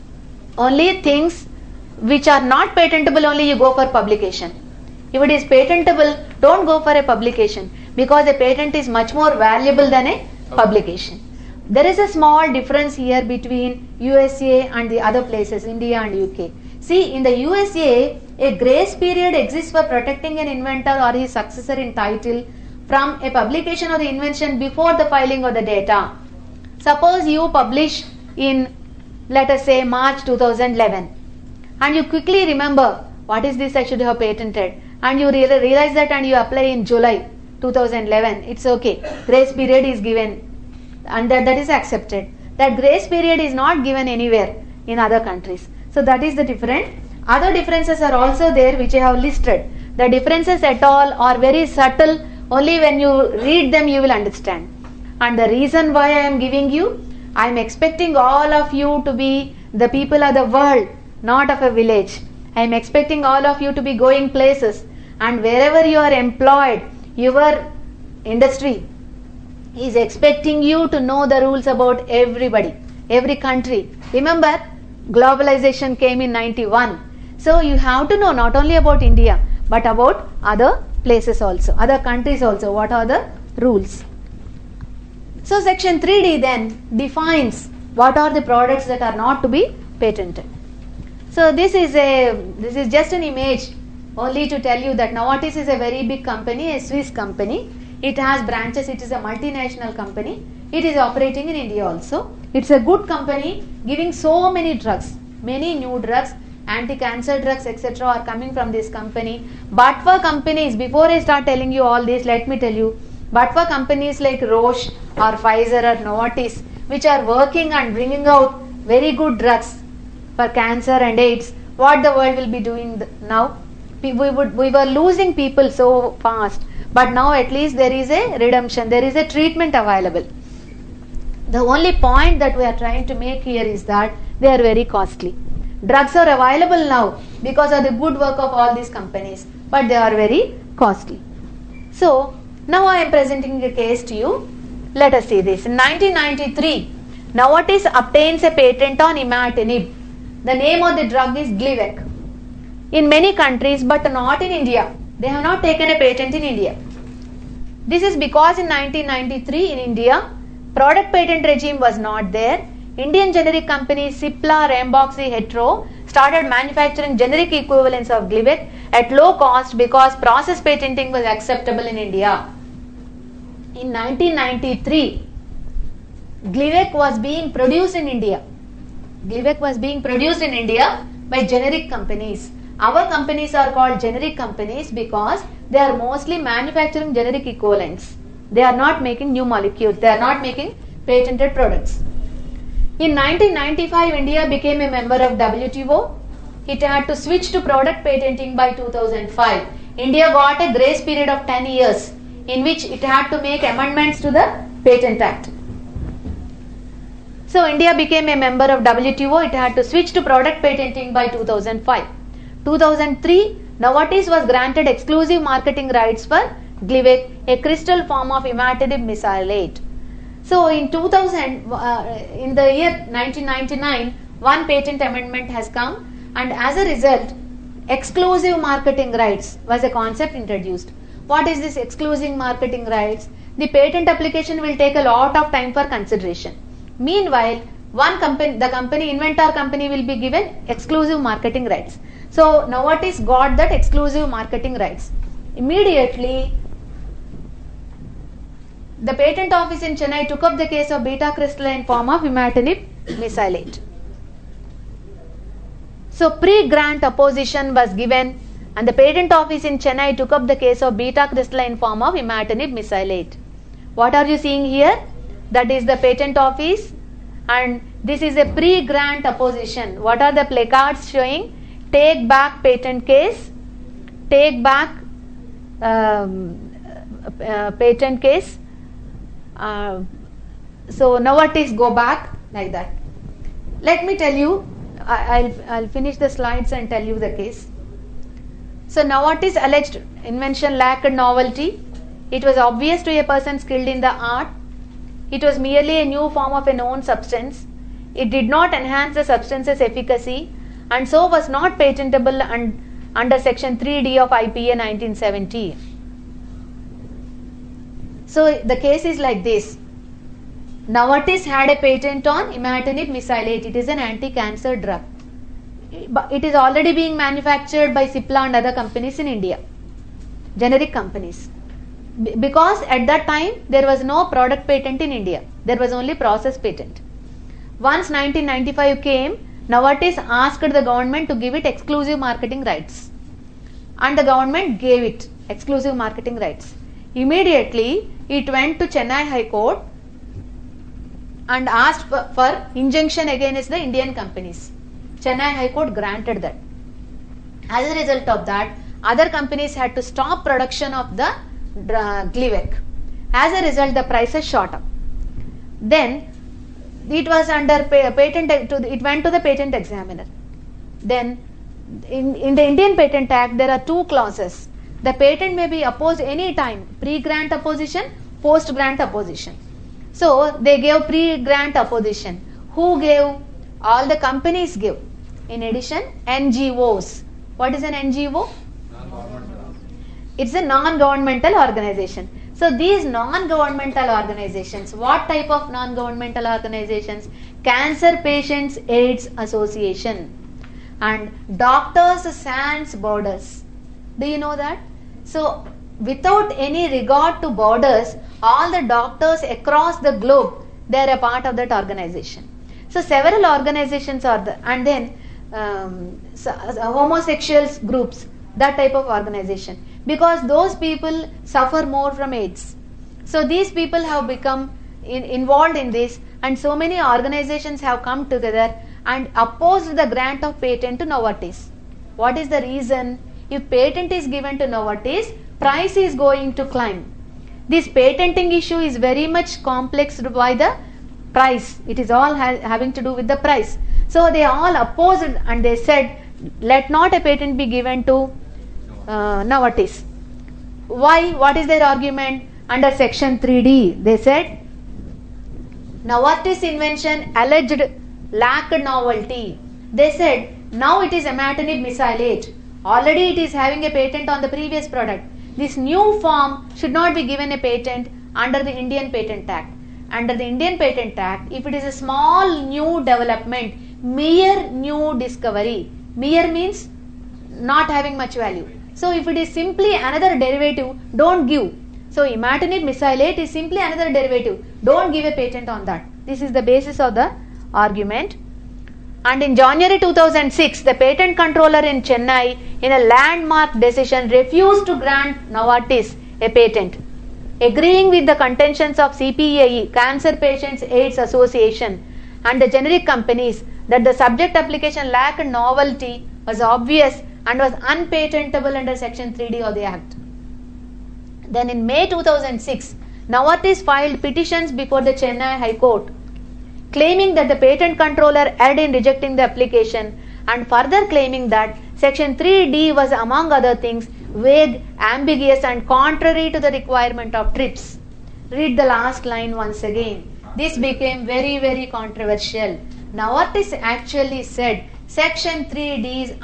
things which are not patentable only you go for publication. If it is patentable, don't go for a publication because a patent is much more valuable than a publication. There is a small difference here between USA and the other places, India and UK. See, in the USA, a grace period exists for protecting an inventor or his successor in title from a publication of the invention before the filing of the data. Suppose you publish in, let us say, March 2011 and you quickly remember what is this I should have patented, and you realize that and you apply in July 2011. It's okay. Grace period is given and that is accepted. That grace period is not given anywhere in other countries. So that is the difference. Other differences are also there which I have listed. The differences at all are very subtle. Only when you read them you will understand. And the reason why I am giving you, I am expecting all of you to be the people of the world, not of a village. I am expecting all of you to be going places, and wherever you are employed, your industry is expecting you to know the rules about everybody, every country. Remember, globalization came in 91. So you have to know not only about India, but about other places also, other countries also, what are the rules. So section 3D then defines what are the products that are not to be patented. So this is just an image only to tell you that Novartis is a very big company, a Swiss company. It has branches, it is a multinational company. It is operating in India also. It's a good company giving so many drugs, many new drugs, anti-cancer drugs, etc. are coming from this company. But for companies, before I start telling you all this, let me tell you, but for companies like Roche or Pfizer or Novartis, which are working and bringing out very good drugs for cancer and AIDS, what the world will be doing now? We were losing people so fast, but now at least there is a redemption, there is a treatment available. The only point that we are trying to make here is that they are very costly. Drugs are available now because of the good work of all these companies, but they are very costly. So now I am presenting a case to you. Let us see this. In 1993, Novartis obtains a patent on imatinib. The name of the drug is Glivec. In many countries, but not in India. They have not taken a patent in India. This is because in 1993 in India, product patent regime was not there. Indian generic company Cipla Ranbaxy Hetero started manufacturing generic equivalents of Glivec at low cost because process patenting was acceptable in India. In 1993, Glivec was being produced in India. Glivec was being produced in India by generic companies. Our companies are called generic companies because they are mostly manufacturing generic equivalents. They are not making new molecules. They are not making patented products. In 1995, India became a member of WTO. It had to switch to product patenting by 2005. India got a grace period of 10 years in which it had to make amendments to the Patent Act. So India became a member of WTO. It had to switch to product patenting by 2005. 2003, Novartis was granted exclusive marketing rights for Glivec, a crystal form of imatinib mesylate. So in 2000, in the year 1999, one patent amendment has come, and as a result, exclusive marketing rights was a concept introduced. What is this exclusive marketing rights? the patent application will take a lot of time for consideration. Meanwhile, the inventor company will be given exclusive marketing rights. So Novartis got that exclusive marketing rights. Immediately, the patent office in Chennai took up the case of beta crystalline form of imatinib mesylate. So pre-grant opposition was given and the patent office in Chennai took up the case of beta crystalline form of imatinib mesylate. What are you seeing here? That is the patent office, and this is a pre-grant opposition. What are the placards showing? Take back patent case, take back patent case. So Novartis go back, like that. Let me tell you, I'll finish the slides and tell you the case. So Novartis alleged invention lacked novelty. It was obvious to a person skilled in the art. It was merely a new form of a known substance. It did not enhance the substance's efficacy and so was not patentable under section 3D of IPA 1970. So the case is like this. Novartis had a patent on imatinib mesylate. It is an anti-cancer drug. It is already being manufactured by Cipla and other companies in India, generic companies. Because at that time there was no product patent in India, there was only process patent. Once 1995 came, Novartis asked the government to give it exclusive marketing rights, and the government gave it exclusive marketing rights. Immediately it went to Chennai High Court and asked for injunction against the Indian companies. Chennai High Court granted that. As a result of that, other companies had to stop production of the Glivec. As a result, the prices shot up. Then it was under patent. It went to the patent examiner. Then in the Indian Patent Act, there are two clauses. The patent may be opposed any time: pre-grant opposition, post-grant opposition. So they gave pre-grant opposition. Who gave? All the companies give. In addition, NGOs. What is an NGO? It's a non-governmental organization. So these non-governmental organizations, what type of non-governmental organizations? Cancer Patients AIDS Association and Doctors Sans Borders. Do you know that? So without any regard to borders, all the doctors across the globe, they are a part of that organization. So several organizations are there, and then homosexuals groups, that type of organization, because those people suffer more from AIDS. So these people have become involved in this, and so many organizations have come together and opposed the grant of patent to Novartis. What is the reason? If patent is given to Novartis, price is going to climb. This patenting issue is very much complexed by the price. It is all having to do with the price. So they all opposed and they said, let not a patent be given to Novartis. Why? What is their argument? Under section 3D, they said, Novartis invention alleged lacked novelty. They said, now it is imatinib mesylate. Already it is having a patent on the previous product. This new form should not be given a patent under the Indian Patent Act. Under the Indian Patent Act, if it is a small new development, mere new discovery, mere means not having much value. So if it is simply another derivative, don't give. So imatinib mesylate is simply another derivative. Don't give a patent on that. This is the basis of the argument. And in January 2006, the patent controller in Chennai, in a landmark decision, refused to grant Novartis a patent, agreeing with the contentions of CPAE, Cancer Patients AIDS Association, and the generic companies that the subject application lacked novelty, was obvious, and was unpatentable under section 3D of the Act. Then in May 2006, Novartis filed petitions before the Chennai High Court, claiming that the patent controller erred in rejecting the application, and further claiming that section 3D was, among other things, vague, ambiguous and contrary to the requirement of TRIPS. Read the last line once again. This became very, very controversial. Novartis actually said section 3D is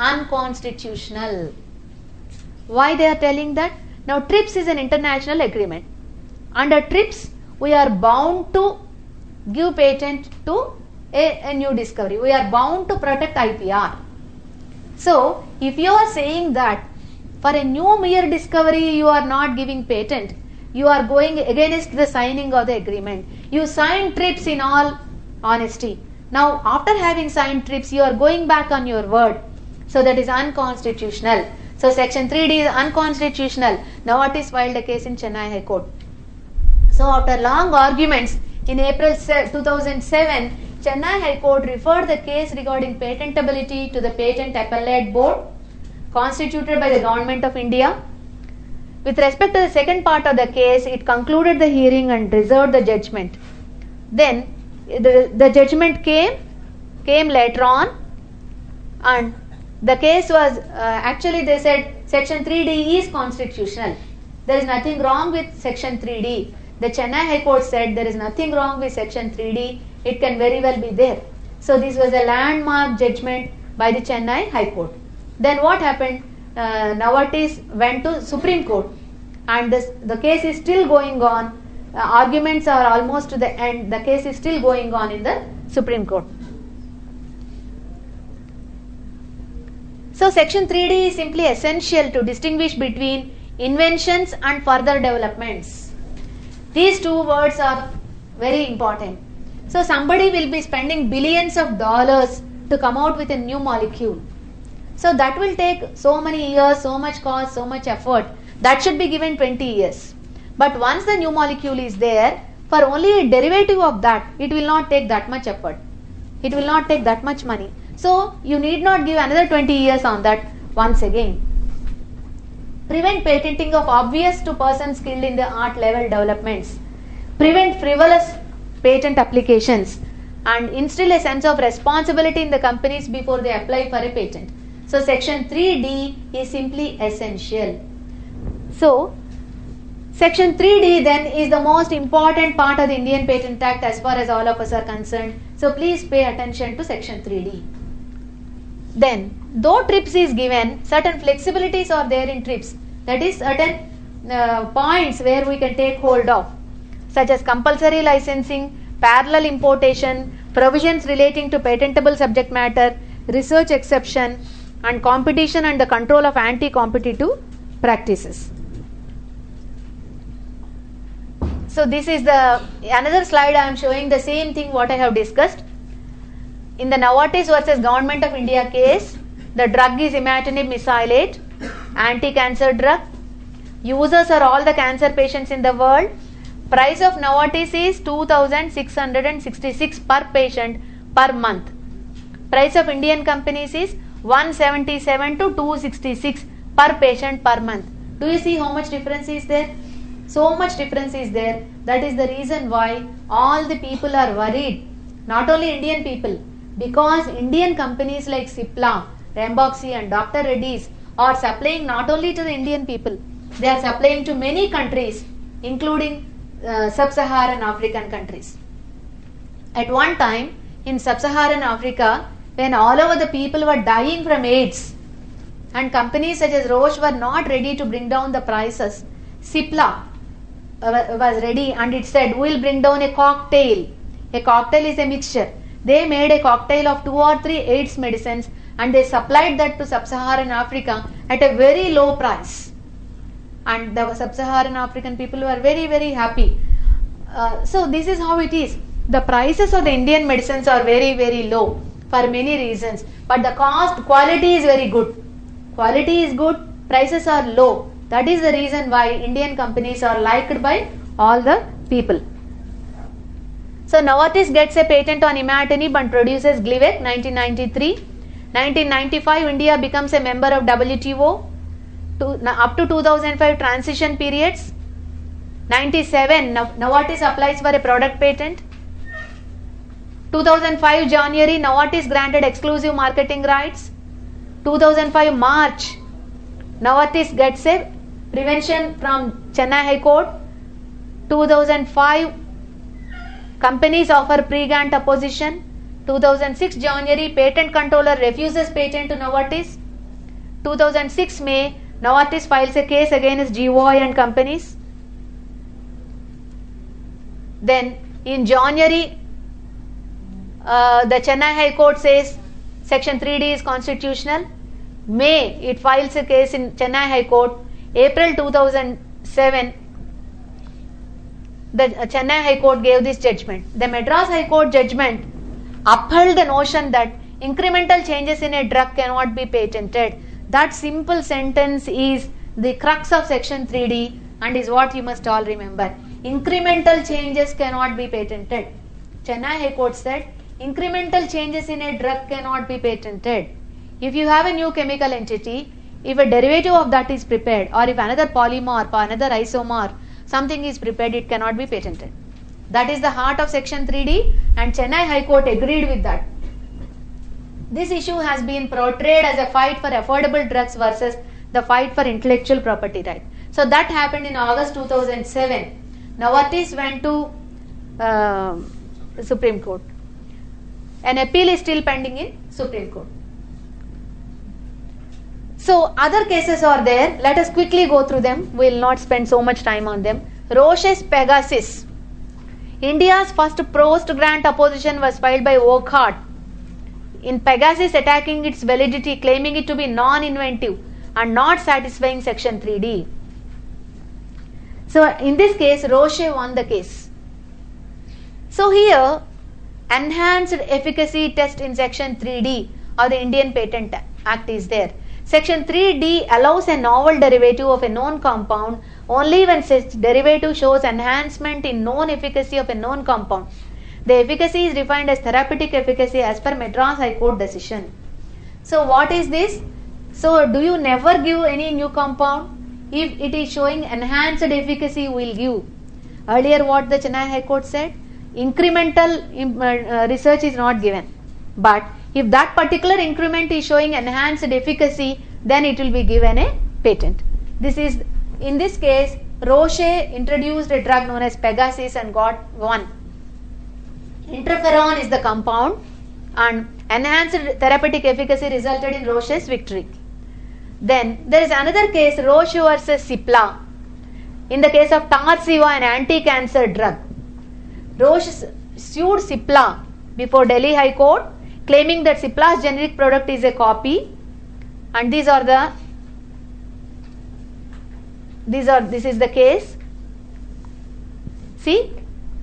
unconstitutional. Why they are telling that? Now TRIPS is an international agreement, Under TRIPS, we are bound to give patent to a new discovery. We are bound to protect IPR. So, if you are saying that for a new mere discovery you are not giving patent, you are going against the signing of the agreement. You signed TRIPS in all honesty. Now, after having signed TRIPS, you are going back on your word. So, that is unconstitutional. So, Section 3D is unconstitutional. Novartis filed a case in Chennai High Court. So, after long arguments, in April 2007, Chennai High Court referred the case regarding patentability to the Patent Appellate Board constituted by the Government of India. With respect to the second part of the case, it concluded the hearing and reserved the judgment. Then the judgment came later on, and the case was actually they said Section 3D is constitutional. There is nothing wrong with Section 3D. The Chennai High Court said there is nothing wrong with Section 3D. It can very well be there. So this was a landmark judgment by the Chennai High Court. Then what happened? Novartis went to Supreme Court, and the case is still going on. Arguments are almost to the end. The case is still going on in the Supreme Court. So Section 3D is simply essential to distinguish between inventions and further developments. These two words are very important. So somebody will be spending billions of dollars to come out with a new molecule. So that will take so many years, so much cost, so much effort. That should be given 20 years. But once the new molecule is there, for only a derivative of that, it will not take that much effort. It will not take that much money. So you need not give another 20 years on that once again. Prevent patenting of obvious to persons skilled in the art level developments. Prevent frivolous patent applications and instill a sense of responsibility in the companies before they apply for a patent. So Section 3D is simply essential. So Section 3D then is the most important part of the Indian Patent Act as far as all of us are concerned. So please pay attention to Section 3D. Then, though TRIPS is given, certain flexibilities are there in TRIPS. That is, certain points where we can take hold of, such as compulsory licensing, parallel importation, provisions relating to patentable subject matter, research exception, and competition and the control of anti-competitive practices. So this is another slide. I am showing the same thing what I have discussed. In the Novartis versus Government of India case, the drug is imatinib mesylate, anti-cancer drug. Users are all the cancer patients in the world. Price of Novartis is 2,666 per patient per month. Price of Indian companies is 177 to 266 per patient per month. Do you see how much difference is there? So much difference is there. That is the reason why all the people are worried. Not only Indian people, because Indian companies like Cipla, Ranbaxy and Dr. Reddy's are supplying not only to the Indian people, they are supplying to many countries, including sub-Saharan African countries. At one time in sub-Saharan Africa, when all over the people were dying from AIDS and companies such as Roche were not ready to bring down the prices, Cipla was ready, and it said, we will bring down a cocktail. A cocktail is a mixture. They made a cocktail of 2 or 3 AIDS medicines and they supplied that to sub-Saharan Africa at a very low price. And the sub-Saharan African people were very, very happy. So this is how it is. The prices of the Indian medicines are very, very low for many reasons. But the quality is very good. Quality is good, prices are low. That is the reason why Indian companies are liked by all the people. So Novartis gets a patent on imatinib and produces Glivec 1993. 1995 India becomes a member of WTO. Up to 2005 transition periods. 97 Novartis applies for a product patent. 2005 January Novartis granted exclusive marketing rights. 2005 March Novartis gets a prevention from Chennai High Court. 2005 companies offer pre-grant opposition. 2006 January patent controller refuses patent to Novartis. 2006 May Novartis files a case against GOI and companies. Then in January, the Chennai High Court says Section 3D is constitutional. May, it files a case in Chennai High Court. April 2007, the Chennai High Court gave this judgment. The Madras High Court judgment upheld the notion that incremental changes in a drug cannot be patented. That simple sentence is the crux of Section 3D and is what you must all remember. Incremental changes cannot be patented. Chennai High Court said incremental changes in a drug cannot be patented. If you have a new chemical entity, if a derivative of that is prepared, or if another polymer or another isomer, something is prepared, it cannot be patented. That is the heart of Section 3D, and Chennai High Court agreed with that. This issue has been portrayed as a fight for affordable drugs versus the fight for intellectual property right. So that happened in August 2007. Novartis went to Supreme Court. An appeal is still pending in Supreme Court. So other cases are there. Let us quickly go through them. We will not spend so much time on them. Roche's Pegasus. India's first post-grant opposition was filed by Wockhardt in Pegasus, attacking its validity, claiming it to be non-inventive and not satisfying Section 3D. So in this case, Roche won the case. So here, enhanced efficacy test in Section 3D of the Indian Patent Act is there. Section 3D allows a novel derivative of a known compound only when such derivative shows enhancement in known efficacy of a known compound. The efficacy is defined as therapeutic efficacy as per Madras High Court decision. So what is this? So do you never give any new compound? If it is showing enhanced efficacy, we will give. Earlier what the Chennai High Court said? Incremental research is not given. But if that particular increment is showing enhanced efficacy, then it will be given a patent. This is, in this case, Roche introduced a drug known as Pegasus and got one. Interferon is the compound, and enhanced therapeutic efficacy resulted in Roche's victory. Then there is another case, Roche versus Cipla. In the case of Tarceva, an anti-cancer drug, Roche sued Cipla before Delhi High Court, claiming that Cipla's generic product is a copy, and this is the case. See?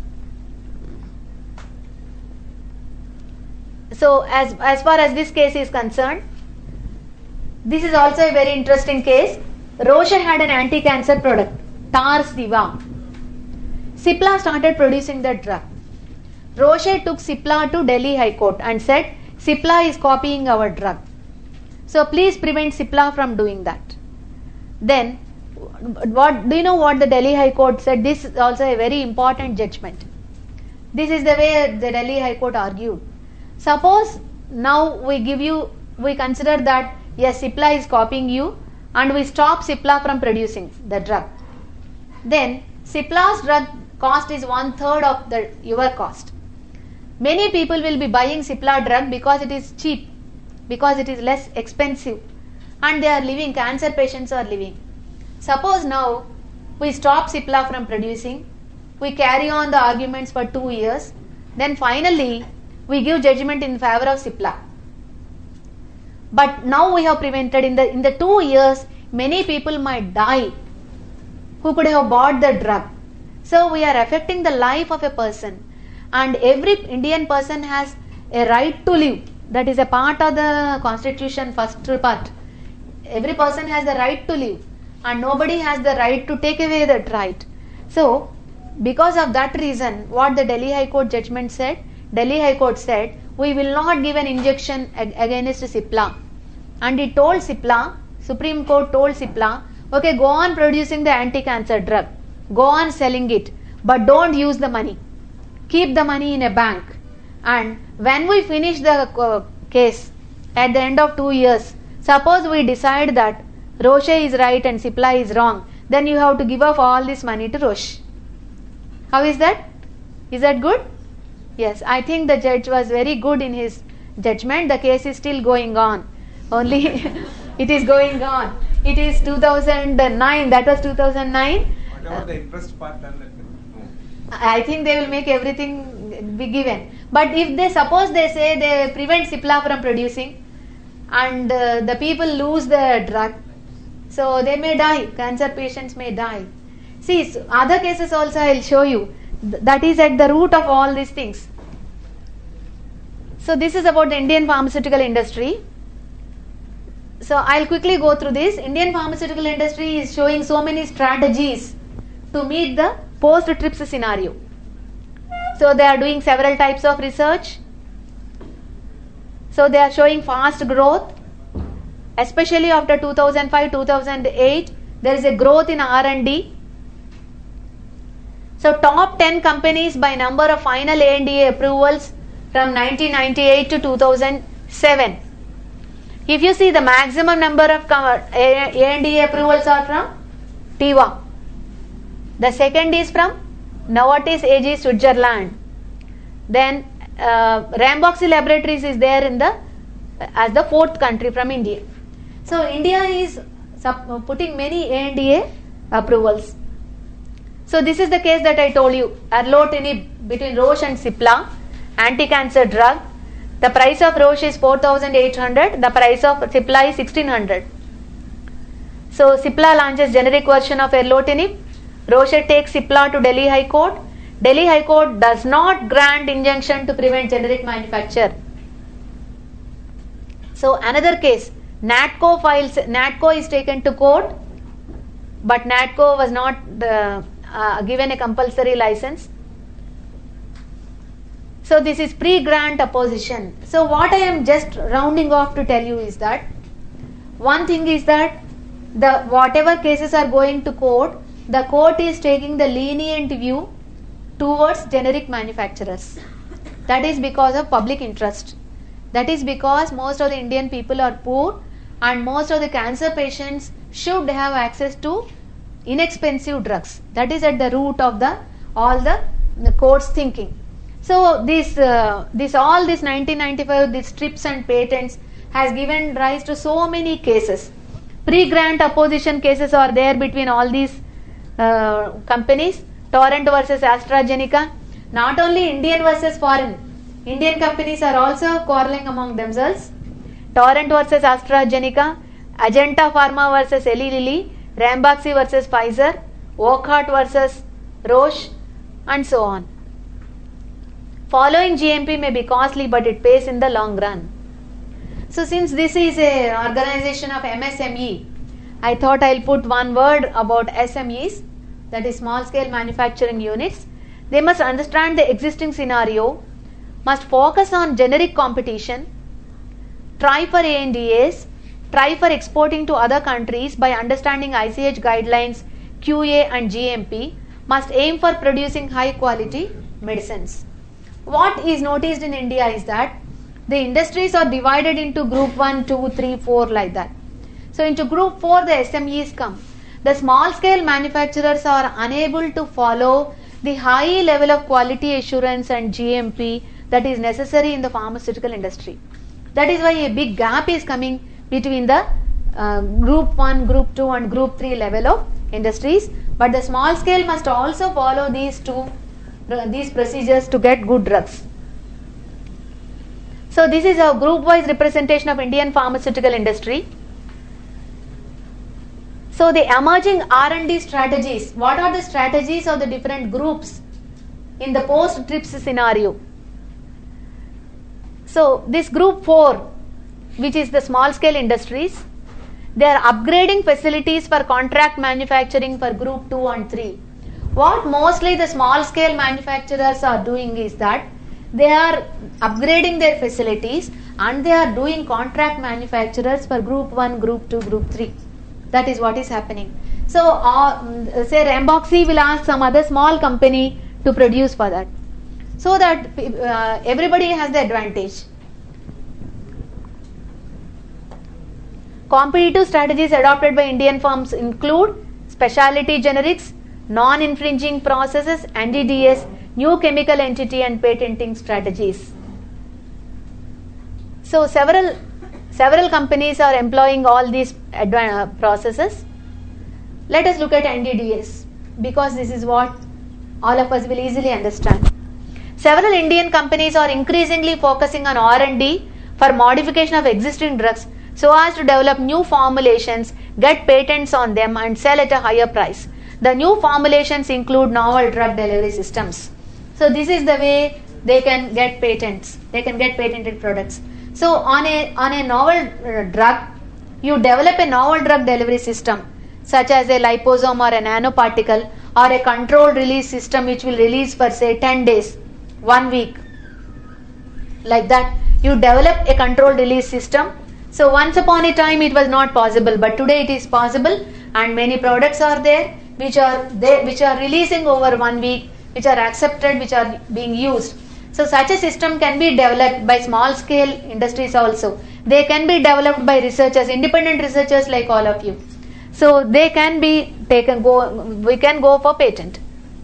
So as far as this case is concerned, this is also a very interesting case. Roche had an anti-cancer product, Tarceva. Cipla started producing that drug. Roche took Cipla to Delhi High Court and said, Cipla is copying our drug. So please prevent Cipla from doing that. Then, what do you know what the Delhi High Court said? This is also a very important judgment. This is the way the Delhi High Court argued. Suppose now we consider that yes, Cipla is copying you, and we stop Cipla from producing the drug. Then Cipla's drug cost is 1/3 of your cost. Many people will be buying Cipla drug because it is cheap, because it is less expensive, and they are living, cancer patients are living. Suppose now we stop Cipla from producing, we carry on the arguments for 2 years, then finally we give judgment in favor of Cipla. But now we have prevented, in the 2 years, many people might die who could have bought the drug. So we are affecting the life of a person, and every Indian person has a right to live. That is a part of the Constitution, first part. Every person has the right to live, and nobody has the right to take away that right. So because of that reason, what the Delhi High Court judgment said, Delhi High Court said, we will not give an injection against Cipla. And it told Cipla, Supreme Court told Cipla, okay, go on producing the anti-cancer drug, go on selling it, but don't use the money. Keep the money in a bank. And when we finish the case at the end of 2 years, suppose we decide that Roche is right and Cipla is wrong, then you have to give up all this money to Roche. How is that? Is that good? Yes, I think the judge was very good in his judgment. The case is still going on. Only it is going on. It is 2009. That was 2009. What about the interest part? I think they will make everything be given. But if they suppose they say they prevent Cipla from producing, and the people lose the drug, so they may die. Cancer patients may die. See, so other cases also I will show you. That is at the root of all these things. So this is about the Indian pharmaceutical industry. So I'll quickly go through this. Indian pharmaceutical industry is showing so many strategies to meet the post-TRIPS scenario. So they are doing several types of research. So they are showing fast growth, especially after 2005-2008. There is a growth in R&D. So top 10 companies by number of final ANDA approvals from 1998 to 2007. If you see, the maximum number of ANDA approvals are from Teva. The second is from Novartis AG, Switzerland. Then Ranbaxy Laboratories is there in the as the fourth country from India. So India is putting many ANDA approvals. So this is the case that I told you. Erlotinib between Roche and Cipla, anti-cancer drug. The price of Roche is 4,800. The price of Cipla is 1,600. So Cipla launches generic version of erlotinib. Roche takes Cipla to Delhi High Court. Delhi High Court does not grant injunction to prevent generic manufacture. So another case, NATCO is taken to court, but NATCO was not given a compulsory license. So this is pre-grant opposition. So what I am just rounding off to tell you is that one thing is that whatever cases are going to court, the court is taking the lenient view towards generic manufacturers. That is because of public interest. That is because most of the Indian people are poor, and most of the cancer patients should have access to inexpensive drugs. That is at the root of all the court's thinking. So this 1995, these TRIPS and patents has given rise to so many cases. Pre-grant opposition cases are there between all these companies. Torrent versus AstraZeneca. Not only Indian versus foreign. Indian companies are also quarreling among themselves. Torrent versus AstraZeneca. Agenta Pharma versus Eli Lilly. Ranbaxy versus Pfizer. Wockhardt versus Roche, and so on. Following GMP may be costly, but it pays in the long run. So since this is a organization of MSME, I thought I'll put one word about SMEs, that is small scale manufacturing units. They must understand the existing scenario, must focus on generic competition, try for ANDAs, try for exporting to other countries by understanding ICH guidelines, QA and GMP, must aim for producing high quality medicines. What is noticed in India is that the industries are divided into group 1, 2, 3, 4 like that. So into group 4 the SMEs come. The small scale manufacturers are unable to follow the high level of quality assurance and GMP that is necessary in the pharmaceutical industry. That is why a big gap is coming between the group 1, group 2 and group 3 level of industries. But the small scale must also follow these procedures to get good drugs. So this is a group wise representation of Indian pharmaceutical industry. So the emerging R&D strategies, what are the strategies of the different groups in the post-TRIPS scenario? So this group 4, which is the small scale industries, they are upgrading facilities for contract manufacturing for group 2 and 3. What mostly the small scale manufacturers are doing is that they are upgrading their facilities and they are doing contract manufacturers for group 1, group 2, group 3. That is what is happening. So say Ranbaxy will ask some other small company to produce for that, so that everybody has the advantage. Competitive strategies adopted by Indian firms include specialty generics, non-infringing processes, NDDS, new chemical entity and patenting strategies. So several companies are employing all these processes. Let us look at NDDS, because this is what All of us will easily understand. Several Indian companies are increasingly focusing on R&D for modification of existing drugs so as to develop new formulations, get patents on them and sell at a higher price. The new formulations include novel drug delivery systems. So this is the way they can get patents. They can get patented products. So on a novel drug, you develop a novel drug delivery system such as a liposome or a nanoparticle or a controlled release system which will release for say 10 days, 1 week. Like that, you develop a controlled release system. So once upon a time it was not possible, but today it is possible, and many products are there which are releasing over 1 week, which are accepted, which are being used. So such a system can be developed by small scale industries also. They can be developed by researchers, independent researchers like all of you. So they can be we can go for patent.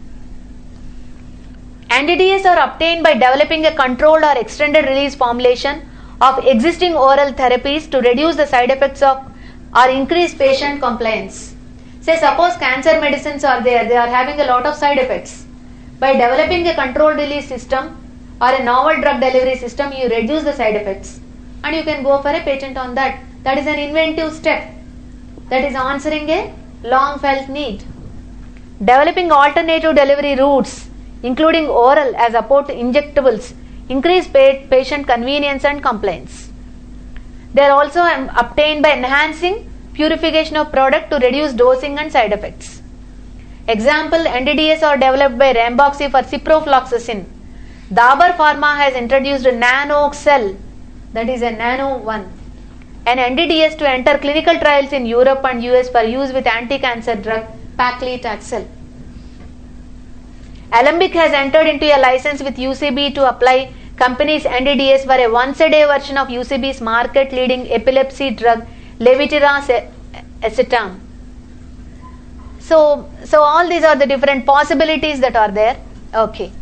NDDS are obtained by developing a controlled or extended release formulation of existing oral therapies to reduce the side effects of or increase patient compliance. Say suppose cancer medicines are there, they are having a lot of side effects. By developing a controlled release system or a novel drug delivery system, you reduce the side effects and you can go for a patent on that. That is an inventive step. That is answering a long felt need. Developing alternative delivery routes including oral as opposed to injectables increase patient convenience and compliance. They are also obtained by enhancing purification of product to reduce dosing and side effects. Example, NDDS are developed by Ranbaxy for ciprofloxacin. Dabur Pharma has introduced Nanoxcel, that is a nano one, an NDDS to enter clinical trials in Europe and US for use with anti-cancer drug paclitaxel. Alembic has entered into a license with UCB to apply company's NDDS for a once-a-day version of UCB's market-leading epilepsy drug levetiracetam. So all these are the different possibilities that are there. Okay.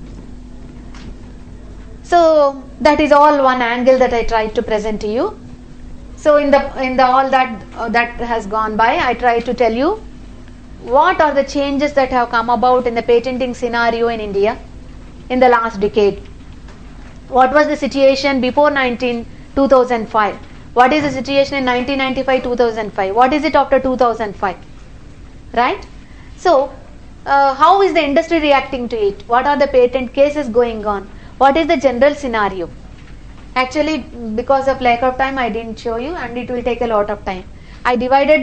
So that is all one angle that I tried to present to you. So in the all that has gone by, I tried to tell you what are the changes that have come about in the patenting scenario in India in the last decade. What was the situation before 2005? What is the situation in 1995-2005? What is it after 2005? Right? So how is the industry reacting to it? What are the patent cases going on? What is the general scenario? Actually, because of lack of time, I didn't show you, and it will take a lot of time. I divided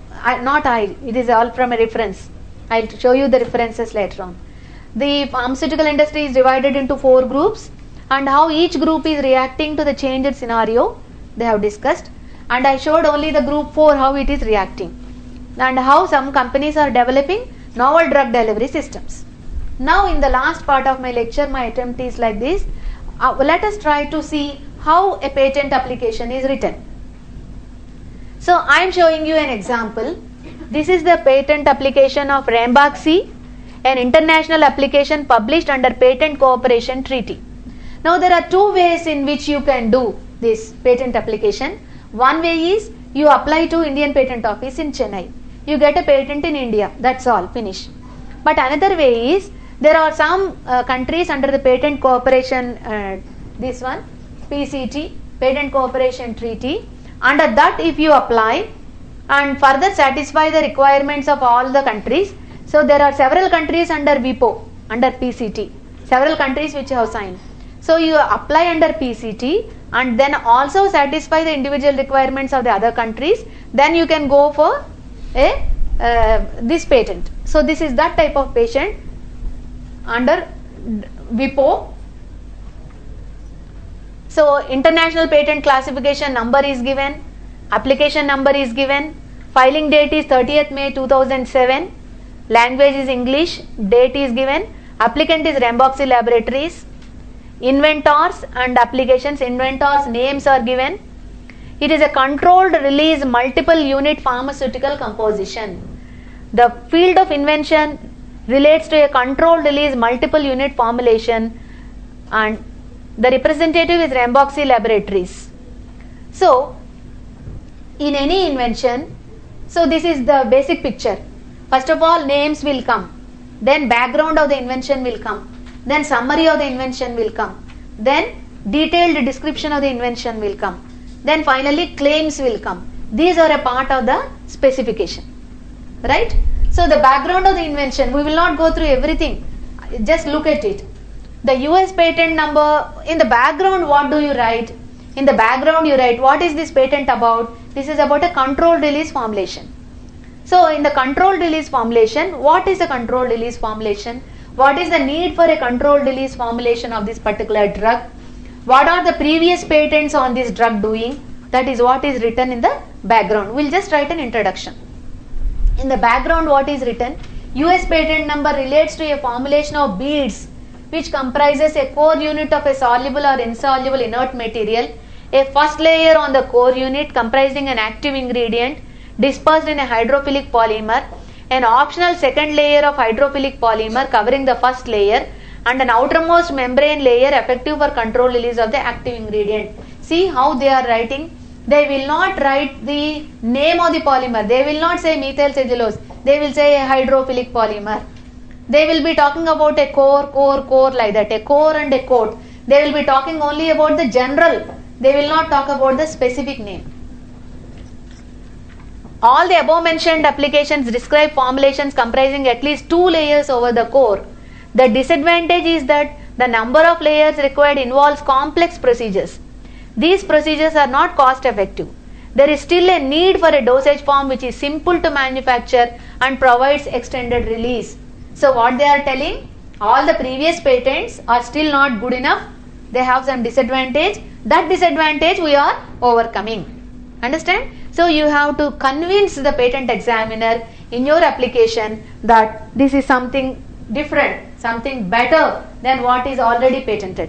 it is all from a reference. I'll show you the references later on. The pharmaceutical industry is divided into 4 groups, and how each group is reacting to the changed scenario they have discussed, and I showed only the group 4 how it is reacting, and how some companies are developing novel drug delivery systems. Now in the last part of my lecture, my attempt is like this. Let us try to see how a patent application is written. So I am showing you an example. This is the patent application of Ranbaxy, an international application published under Patent Cooperation Treaty. Now there are 2 ways in which you can do this patent application. One way is you apply to Indian Patent Office in Chennai. You get a patent in India. That's all, finish. But another way is there are some countries under the Patent Cooperation, this one, PCT, Patent Cooperation Treaty. Under that, if you apply and further satisfy the requirements of all the countries, so there are several countries under WIPO, under PCT, several countries which have signed. So you apply under PCT and then also satisfy the individual requirements of the other countries, then you can go for this patent. So this is that type of patent under WIPO. So international patent classification number is given, application number is given, filing date is 30th May 2007, language is English, date is given, applicant is Ranbaxy Laboratories, inventors and applications, inventors names are given. It is a controlled release multiple unit pharmaceutical composition. The field of invention relates to a controlled release multiple unit formulation, and the representative is Ranbaxy Laboratories. So in any invention, so this is the basic picture. First of all, names will come. then background of the invention will come, then summary of the invention will come, then detailed description of the invention will come, then finally claims will come. These are a part of the specification, right? So the background of the invention, we will not go through everything, just look at it. The US patent number, in the background what do you write? In the background you write, what is this patent about? This is about a controlled release formulation. So in the controlled release formulation, what is a controlled release formulation? What is the need for a controlled release formulation of this particular drug? What are the previous patents on this drug doing? That is what is written in the background. We'll just write an introduction. In the background what is written? US patent number relates to a formulation of beads which comprises a core unit of a soluble or insoluble inert material, a first layer on the core unit comprising an active ingredient dispersed in a hydrophilic polymer, an optional second layer of hydrophilic polymer covering the first layer, and an outermost membrane layer effective for controlled release of the active ingredient. See how they are writing? They will not write the name of the polymer. They will not say methyl cellulose. They will say a hydrophilic polymer. They will be talking about a core like that, a core and a coat. They will be talking only about the general. They will not talk about the specific name. All the above mentioned applications describe formulations comprising at least 2 layers over the core. The disadvantage is that the number of layers required involves complex procedures. These procedures are not cost effective. There is still a need for a dosage form which is simple to manufacture and provides extended release. So what they are telling, all the previous patents are still not good enough. They have some disadvantage. That disadvantage we are overcoming. Understand? So you have to convince the patent examiner in your application that this is something different, something better than what is already patented.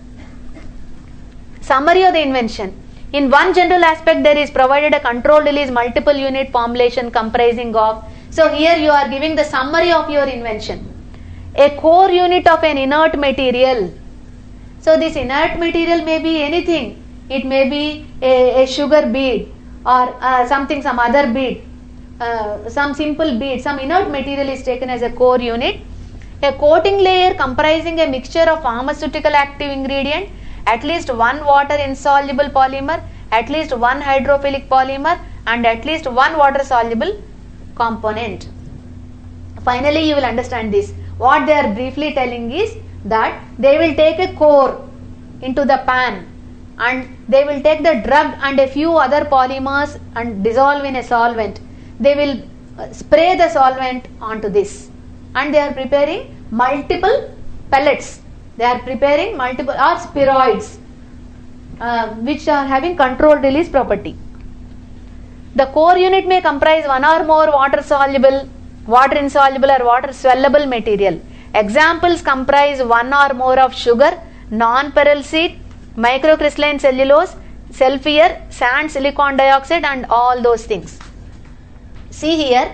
Summary of the invention. In one general aspect, there is provided a controlled release multiple unit formulation comprising of. So here you are giving the summary of your invention. A core unit of an inert material. So this inert material may be anything. It may be a sugar bead or some other bead, some simple bead. Some inert material is taken as a core unit. A coating layer comprising a mixture of pharmaceutical active ingredient, at least one water insoluble polymer, at least one hydrophilic polymer, and at least one water soluble component. Finally, you will understand this. What they are briefly telling is that they will take a core into the pan and they will take the drug and a few other polymers and dissolve in a solvent. They will spray the solvent onto this and they are preparing multiple pellets. They are preparing multiple or spheroids which are having controlled release property. The core unit may comprise one or more water soluble, water insoluble or water swellable material. Examples comprise one or more of sugar, non-pearl seed, microcrystalline cellulose, sulfur, sand, silicon dioxide and all those things. See here,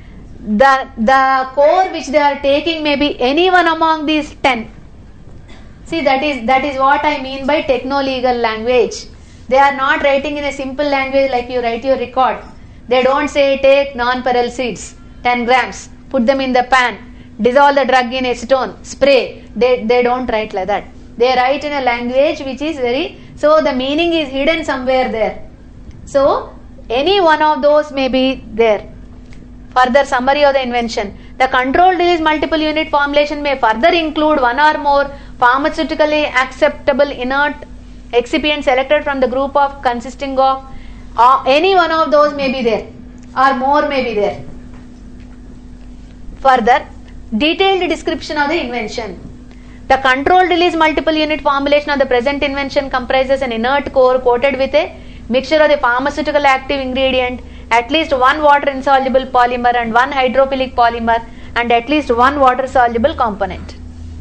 the core which they are taking may be any one among these 10. See, that is what I mean by techno-legal language. They are not writing in a simple language like you write your record. They don't say take non-pearl seeds, 10 grams, put them in the pan, dissolve the drug in acetone, spray. They don't write like that. They write in a language which is so the meaning is hidden somewhere there. So, any one of those may be there. Further summary of the invention. The controlled release multiple unit formulation may further include one or more pharmaceutically acceptable inert excipients selected from the group of consisting of any one of those may be there or more may be there. Further, detailed description of the invention. The controlled release multiple unit formulation of the present invention comprises an inert core coated with a mixture of the pharmaceutical active ingredient, at least one water insoluble polymer and one hydrophilic polymer and at least one water soluble component.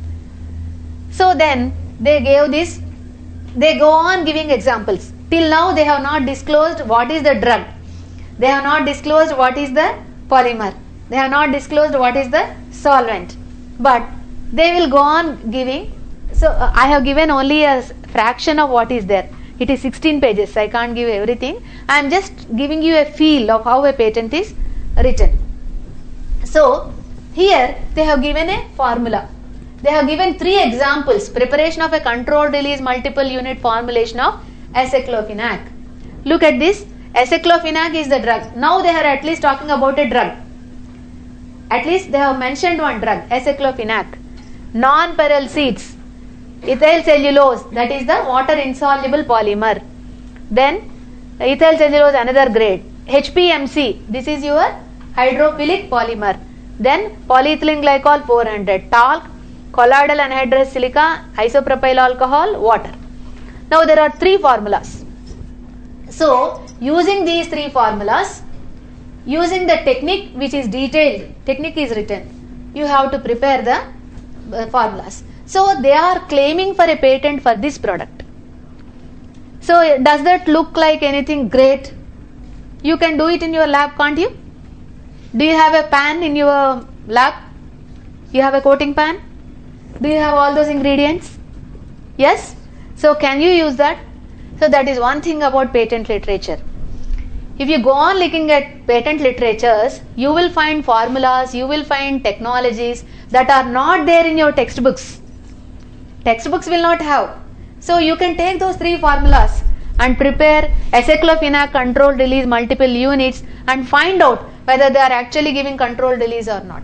So then they gave this, they go on giving examples. Till now they have not disclosed what is the drug. They have not disclosed what is the polymer. They have not disclosed what is the solvent. But they will go on giving. So I have given only a fraction of what is there. It is 16 pages. I can't give everything. I am just giving you a feel of how a patent is written. So Here they have given a formula. They have given 3 examples. Preparation of a controlled release multiple unit formulation of aceclofenac. Look at this. Aceclofenac is the drug. Now they are at least talking about a drug. At least they have mentioned one drug, aceclofenac. Non-pearl seeds, ethyl cellulose, that is the water insoluble polymer. Then ethyl cellulose, another grade. HPMC, this is your hydrophilic polymer. Then polyethylene glycol 400, talc, colloidal anhydrous silica, isopropyl alcohol, water. Now there are 3 formulas. So using these 3 formulas, using the technique which is detailed, technique is written, you have to prepare the formulas. So they are claiming for a patent for this product. So does that look like anything great? You can do it in your lab, can't you? Do you have a pan in your lab? You have a coating pan? Do you have all those ingredients? Yes? So can you use that? So that is one thing about patent literature. If you go on looking at patent literatures, you will find formulas, you will find technologies that are not there in your textbooks. Textbooks will not have. So you can take those 3 formulas and prepare aceclofenac controlled release multiple units and find out whether they are actually giving controlled release or not.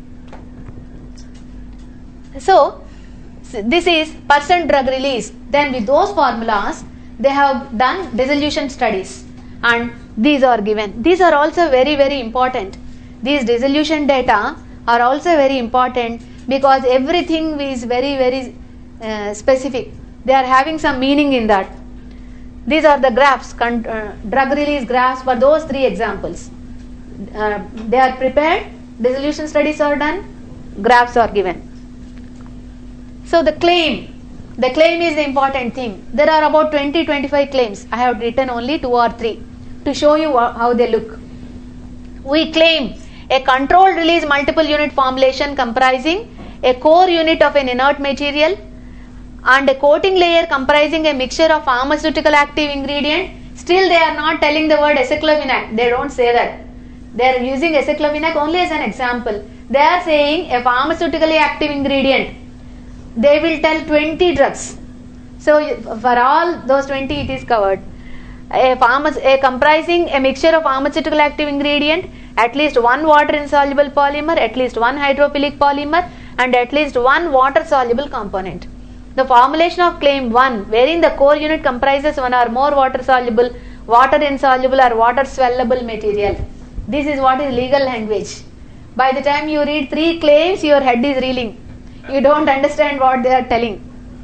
So this is percent drug release. Then with those formulas, they have done dissolution studies and these are given. These are also very, very important. These dissolution data are also very important because everything is very, very specific. They are having some meaning in that. These are the graphs, drug release graphs for those 3 examples. They are prepared, dissolution studies are done, graphs are given. So the claim is the important thing. There are about 20-25 claims. I have written only 2 or 3 to show you how they look. We claim a controlled release multiple unit formulation comprising a core unit of an inert material and a coating layer comprising a mixture of pharmaceutical active ingredient. Still they are not telling the word aceclofenac. They don't say that. They are using aceclofenac only as an example. They are saying a pharmaceutically active ingredient. They will tell 20 drugs. So for all those 20 it is covered. A comprising a mixture of pharmaceutical active ingredient, at least 1 water insoluble polymer, at least 1 hydrophilic polymer and at least 1 water soluble component. The formulation of claim 1, wherein the core unit comprises 1 or more water soluble, water insoluble or water swellable material. This is what is legal language. By the time you read 3 claims, your head is reeling. You don't understand what they are telling.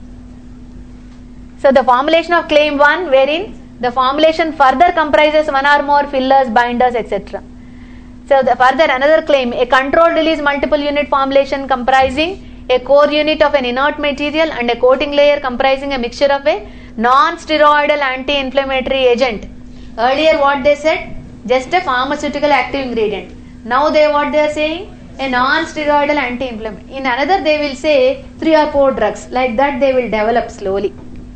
So the formulation of claim 1, wherein the formulation further comprises 1 or more fillers, binders, etc. So further another claim, a controlled release multiple unit formulation comprising a core unit of an inert material and a coating layer comprising a mixture of a non-steroidal anti-inflammatory agent. Earlier what they said? Just a pharmaceutical active ingredient. Now what they are saying? A non-steroidal anti-inflammatory. In another they will say 3 or 4 drugs. Like that they will develop slowly.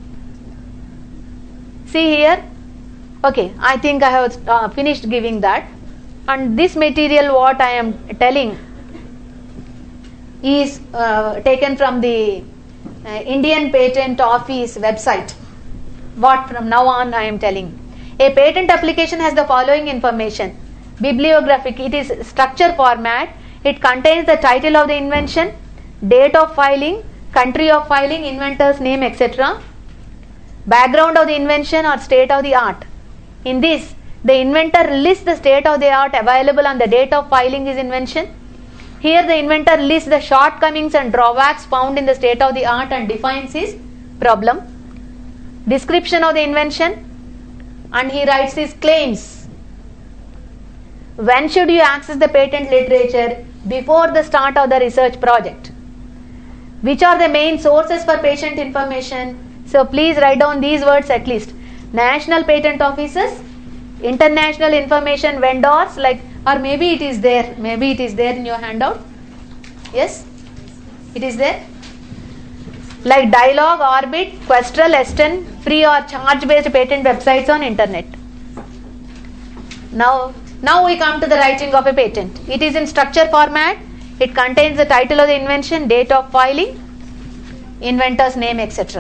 See here. Okay, I think I have finished giving that. And this material what I am telling is taken from the Indian Patent Office website. What from now on I am telling. A patent application has the following information. Bibliographic, it is structure format. It contains the title of the invention, date of filing, country of filing, inventor's name, etc. Background of the invention or state of the art. In this, the inventor lists the state of the art available on the date of filing his invention. Here the inventor lists the shortcomings and drawbacks found in the state of the art and defines his problem. Description of the invention, and he writes his claims. When should you access the patent literature? Before the start of the research project. Which are the main sources for patent information? So please write down these words at least. National patent offices, international information vendors, like, or maybe it is there in your handout. Yes, it is there. Like Dialog, Orbit, Questral, Esten, free or charge based patent websites on internet. Now we come to the writing of a patent. It is in structure format. It contains the title of the invention, date of filing, inventor's name, etc.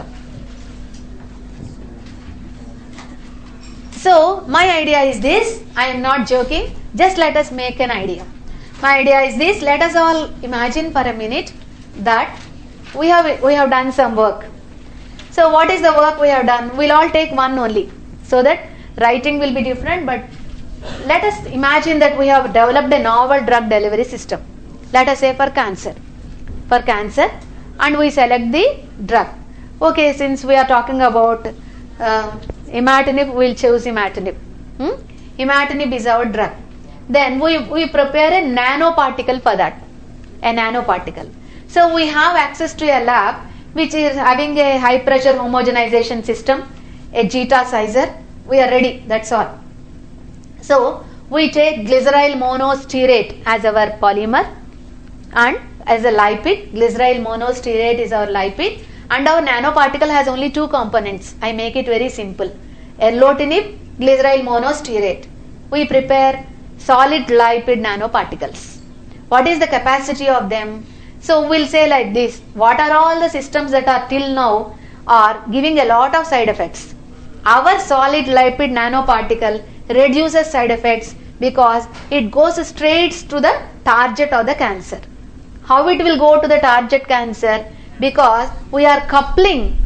So my idea is this, I am not joking, just let us make an idea. My idea is this, let us all imagine for a minute that we have done some work. So what is the work we have done? We'll all take one only, so that writing will be different, but let us imagine that we have developed a novel drug delivery system. Let us say for cancer. For cancer, and we select the drug. Okay, since we are talking about imatinib, we will choose imatinib. Imatinib is our drug. Then we prepare a nanoparticle for that. A nanoparticle. So we have access to a lab which is having a high pressure homogenization system, a Zeta sizer. We are ready, that's all. So we take glyceryl monostearate as our polymer and as a lipid. Glyceryl monostearate is our lipid, and our nanoparticle has only two components. I make it very simple. Erlotinib, glyceryl monostearate. We prepare solid lipid nanoparticles. What is the capacity of them? So we'll say like this, what are all the systems that are till now are giving a lot of side effects? Our solid lipid nanoparticle reduces side effects because it goes straight to the target of the cancer. How it will go to the target cancer? Because we are coupling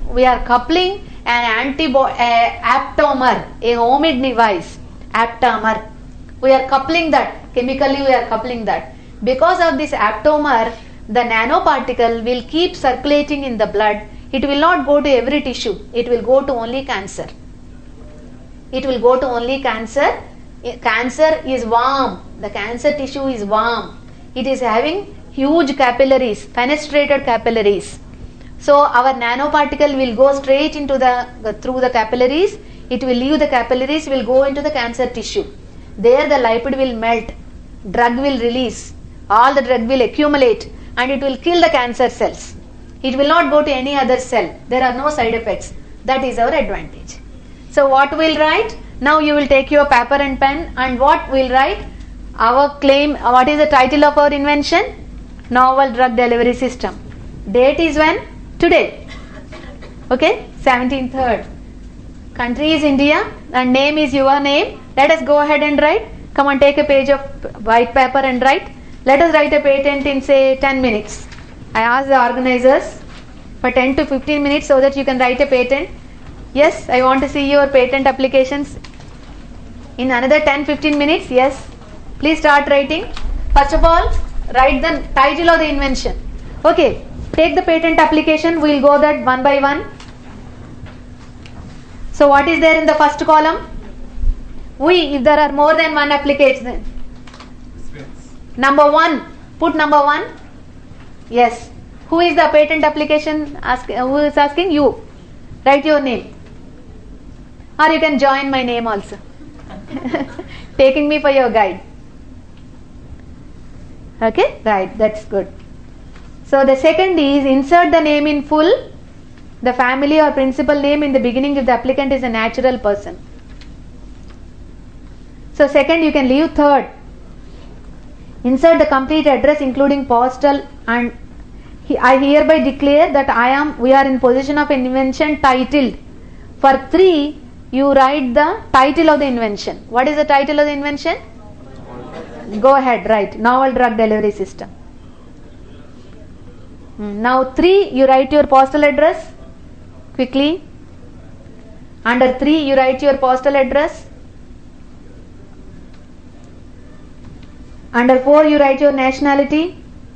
an aptamer, a homing device, aptamer. We are coupling that, chemically we are coupling that. Because of this aptamer, the nanoparticle will keep circulating in the blood. It will not go to every tissue. It will go to only cancer. It will go to only cancer. Cancer is warm. The cancer tissue is warm. It is having huge capillaries, fenestrated capillaries. So our nanoparticle will go straight into through the capillaries. It will leave the capillaries, will go into the cancer tissue. There the lipid will melt. Drug will release. All the drug will accumulate and it will kill the cancer cells. It will not go to any other cell. There are no side effects. That is our advantage. So what we'll write? Now you will take your paper and pen, and what we'll write? Our claim, what is the title of our invention? Novel drug delivery system. Date is when? Today. Okay, 17/3. Country is India and name is your name. Let us go ahead and write. Come on, take a page of white paper and write. Let us write a patent in say 10 minutes. I ask the organizers for 10 to 15 minutes so that you can write a patent. Yes, I want to see your patent applications in another 10-15 minutes. Yes, please start writing. First of all, write the title of the invention. Okay, take the patent application. We will go that one by one. So what is there in the first column? If there are more than one application. Number 1, put number 1. Yes. Who is the patent application? Who is asking? You. Write your name. Or you can join my name also. Taking me for your guide. Okay, right, that's good. So the second is insert the name in full, the family or principal name in the beginning if the applicant is a natural person. So second, you can leave. Third, insert the complete address including postal, and I hereby declare that we are in possession of an invention titled. For 3, you write the title of the invention. What is the title of the invention? Go ahead, write. Novel drug delivery system. Now 3, you write your postal address quickly. Under 3, you write your postal address. Under 4, you write your nationality.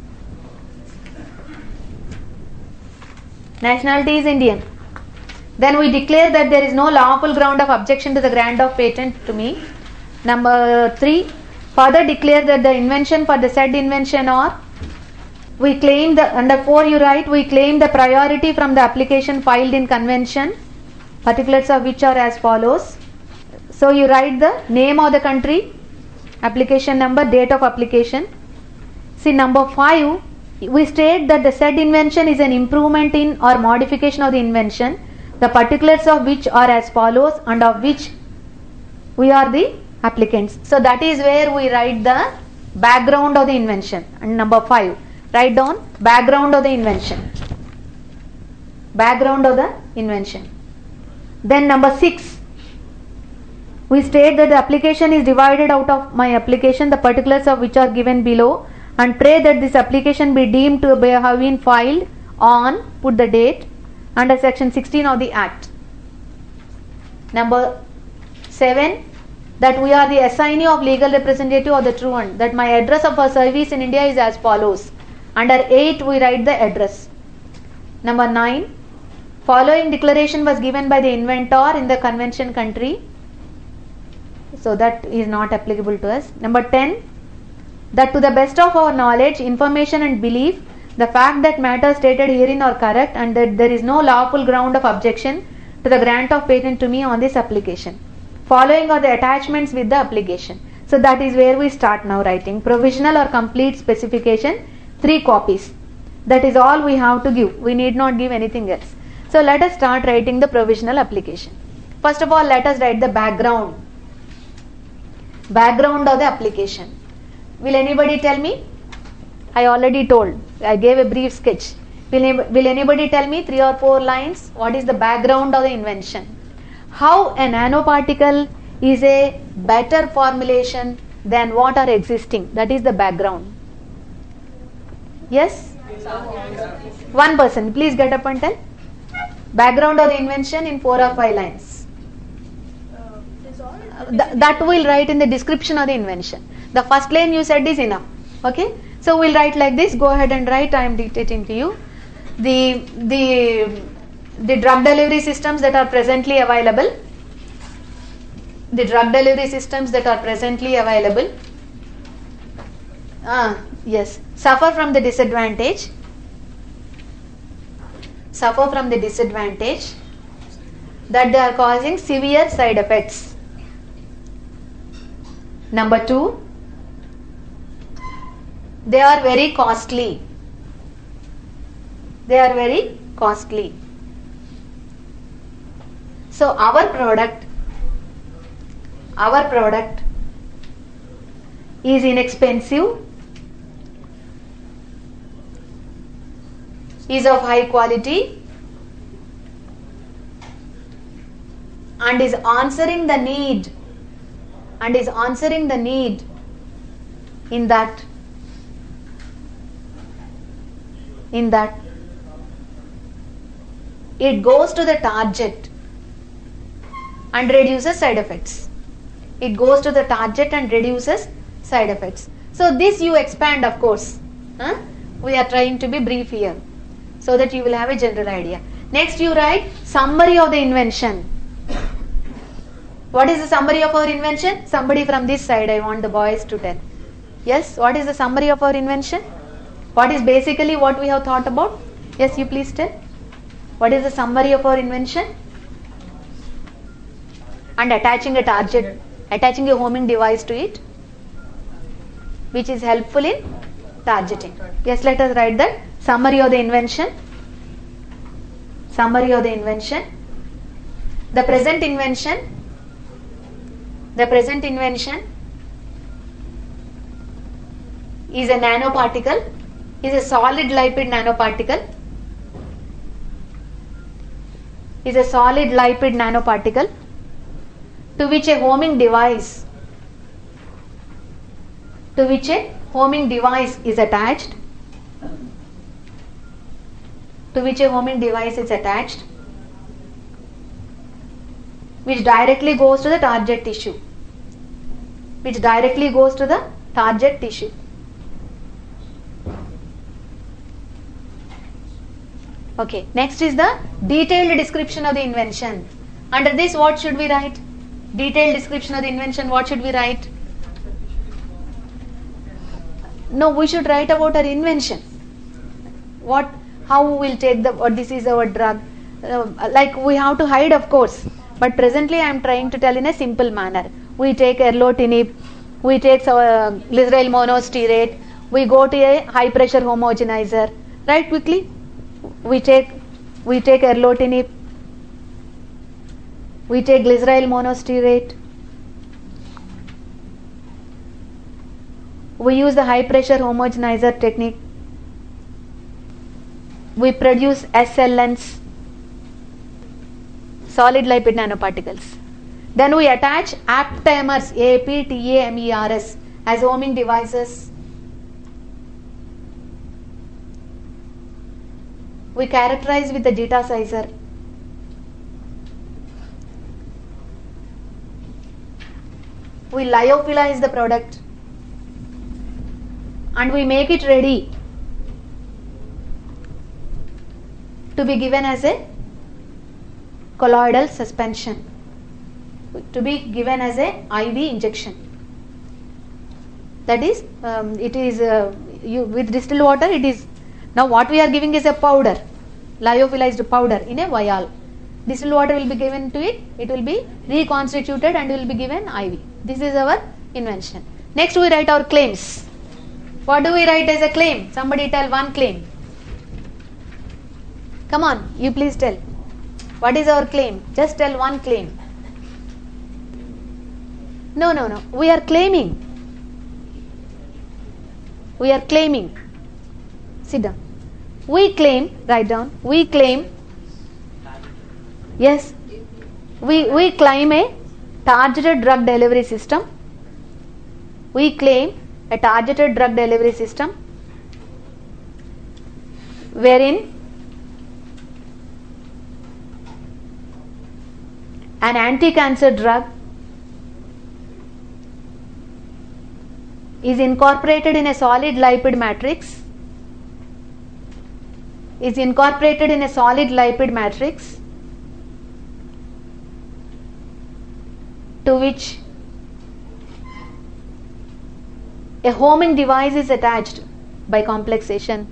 Nationality is Indian. Then we declare that there is no lawful ground of objection to the grant of patent to me. Number 3, further declare that the invention for the said invention or we claim under 4 you write, we claim the priority from the application filed in convention, particulars of which are as follows. So you write the name of the country, application number, date of application. See, number 5, we state that the said invention is an improvement in or modification of the invention, the particulars of which are as follows and of which we are the applicants. So that is where we write the background of the invention. And number 5, write down background of the invention. Background of the invention. Then number 6, we state that the application is divided out of my application, the particulars of which are given below, and pray that this application be deemed to have been filed on, put the date, under section 16 of the Act. Number 7, that we are the assignee of legal representative of the truant, that my address of our service in India is as follows. Under 8, we write the address. Number 9, following declaration was given by the inventor in the convention country, so that is not applicable to us. Number 10, that to the best of our knowledge, information and belief, the fact that matters stated herein are correct, and that there is no lawful ground of objection to the grant of patent to me on this application. Following are the attachments with the application. So that is where we start now writing provisional or complete specification, 3 copies. That is all we have to give. We need not give anything else. So let us start writing the provisional application. First of all, let us write the background. Background of the application. Will anybody tell me? I already told. I gave a brief sketch. Will anybody tell me 3 or 4 lines? What is the background of the invention? How a nanoparticle is a better formulation than what are existing. That is the background. Yes? One person. Please get up and tell. Background of the invention in 4 or 5 lines. That we'll write in the description of the invention. The first line you said is enough. Okay? So we'll write like this. Go ahead and write. I am dictating to you. The drug delivery systems that are presently available. The drug delivery systems that are presently available. Yes. Suffer from the disadvantage. Suffer from the disadvantage that they are causing severe side effects. Number 2, they are very costly. They are very costly. So our product is inexpensive, is of high quality, and is answering the need, in that it goes to the target and reduces side effects. It goes to the target and reduces side effects. So this you expand, of course. We are trying to be brief here so that you will have a general idea. Next you write summary of the invention. What is the summary of our invention? Somebody from this side, I want the boys to tell. Yes, what is the summary of our invention? What is basically what we have thought about? Yes, you please tell. What is the summary of our invention? And attaching a target, attaching a homing device to it, which is helpful in targeting. Yes, let us write that. Summary of the invention. Summary of the invention. The present invention is a nanoparticle, is a solid lipid nanoparticle, to which a homing device is attached, which directly goes to the target tissue. Okay, next is the detailed description of the invention. Under this, what should we write? Detailed description of the invention, what should we write? No, we should write about our invention. How we will take this is our drug. Like we have to hide, of course. But presently I am trying to tell in a simple manner. We take erlotinib, we take glyceryl monostearate, we go to a high pressure homogenizer. Right, quickly. We take erlotinib, we take glyceryl monostearate, We use the high pressure homogenizer technique. We produce SLNs, solid lipid nanoparticles. Then we attach aptamers, APTAMERs, as homing devices. We characterize with the Zetasizer. We lyophilize the product and we make it ready to be given as a colloidal suspension, to be given as a IV injection. That is, with distilled water it is, now what we are giving is a powder, lyophilized powder in a vial. Distilled water will be given to it, it will be reconstituted and will be given IV. This is our invention. Next we write our claims. What do we write as a claim? Somebody tell one claim. Come on, you please tell. What is our claim? Just tell one claim. No. We are claiming. We are claiming. Sit down. We claim, write down. We claim. Yes. We claim a targeted drug delivery system. We claim a targeted drug delivery system wherein an anti-cancer drug is incorporated in a solid lipid matrix, to which a homing device is attached by complexation.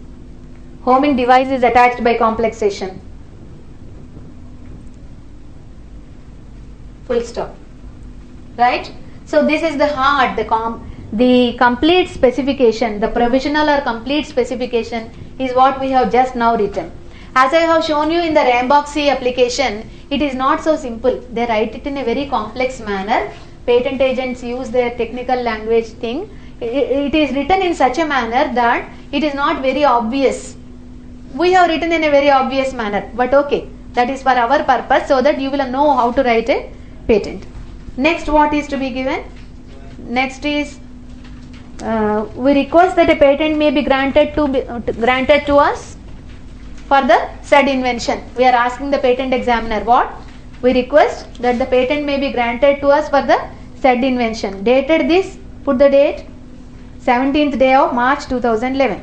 Full stop. Right? So this is the heart, the complete specification, the provisional or complete specification is what we have just now written. As I have shown you in the Ranboxy application, it is not so simple. They write it in a very complex manner. Patent agents use their technical language thing. It is written in such a manner that it is not very obvious. We have written in a very obvious manner, but okay, that is for our purpose, so that you will know how to write a patent. Next, what is to be given? Next is we request that a patent may be granted to us for the said invention. We are asking the patent examiner what? We request that the patent may be granted to us for the said invention. Dated this, put the date, 17th day of March 2011.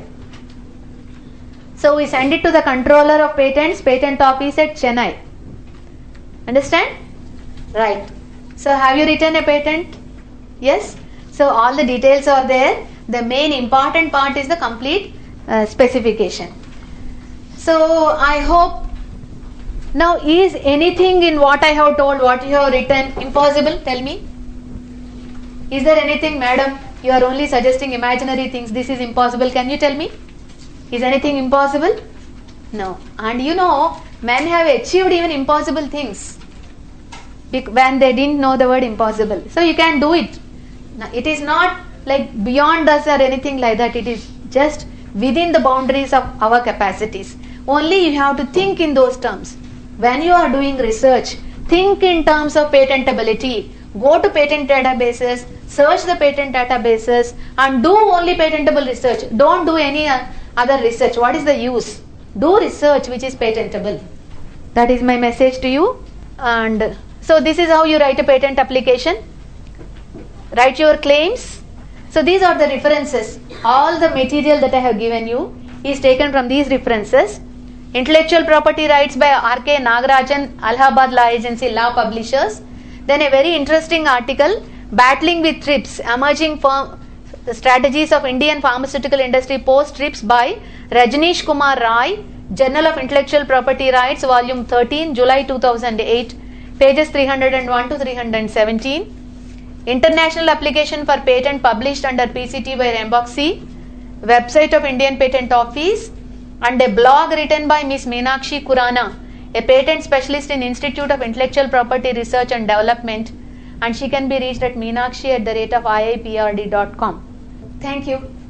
So we send it to the controller of patents, patent office at Chennai. Understand? Right. So have you written a patent? Yes. So all the details are there. The main important part is the complete specification. So I hope now, is anything in what I have told, what you have written, impossible? Tell me. Is there anything, madam? You are only suggesting imaginary things. This is impossible. Can you tell me? Is anything impossible? No. And you know, men have achieved even impossible things when they didn't know the word impossible. So you can do it. Now, it is not like beyond us or anything like that. It is just within the boundaries of our capacities. Only you have to think in those terms. When you are doing research, think in terms of patentability. Go to patent databases, search the patent databases and do only patentable research. Don't do any other research. What is the use? Do research which is patentable. That is my message to you. And so this is how you write a patent application. Write your claims. So these are the references. All the material that I have given you is taken from these references. Intellectual property rights by R.K. Nagarajan, Allahabad Law Agency, Law Publishers. Then a very interesting article, Battling with TRIPS, Emerging the Strategies of Indian Pharmaceutical Industry Post-TRIPS by Rajneesh Kumar Rai, Journal of Intellectual Property Rights, Volume 13, July 2008, pages 301 to 317. International application for patent published under PCT by Ranboxy, website of Indian Patent Office, and a blog written by Ms. Meenakshi Kurana, a patent specialist in Institute of Intellectual Property Research and Development, and she can be reached at meenakshi@iiprd.com. Thank you.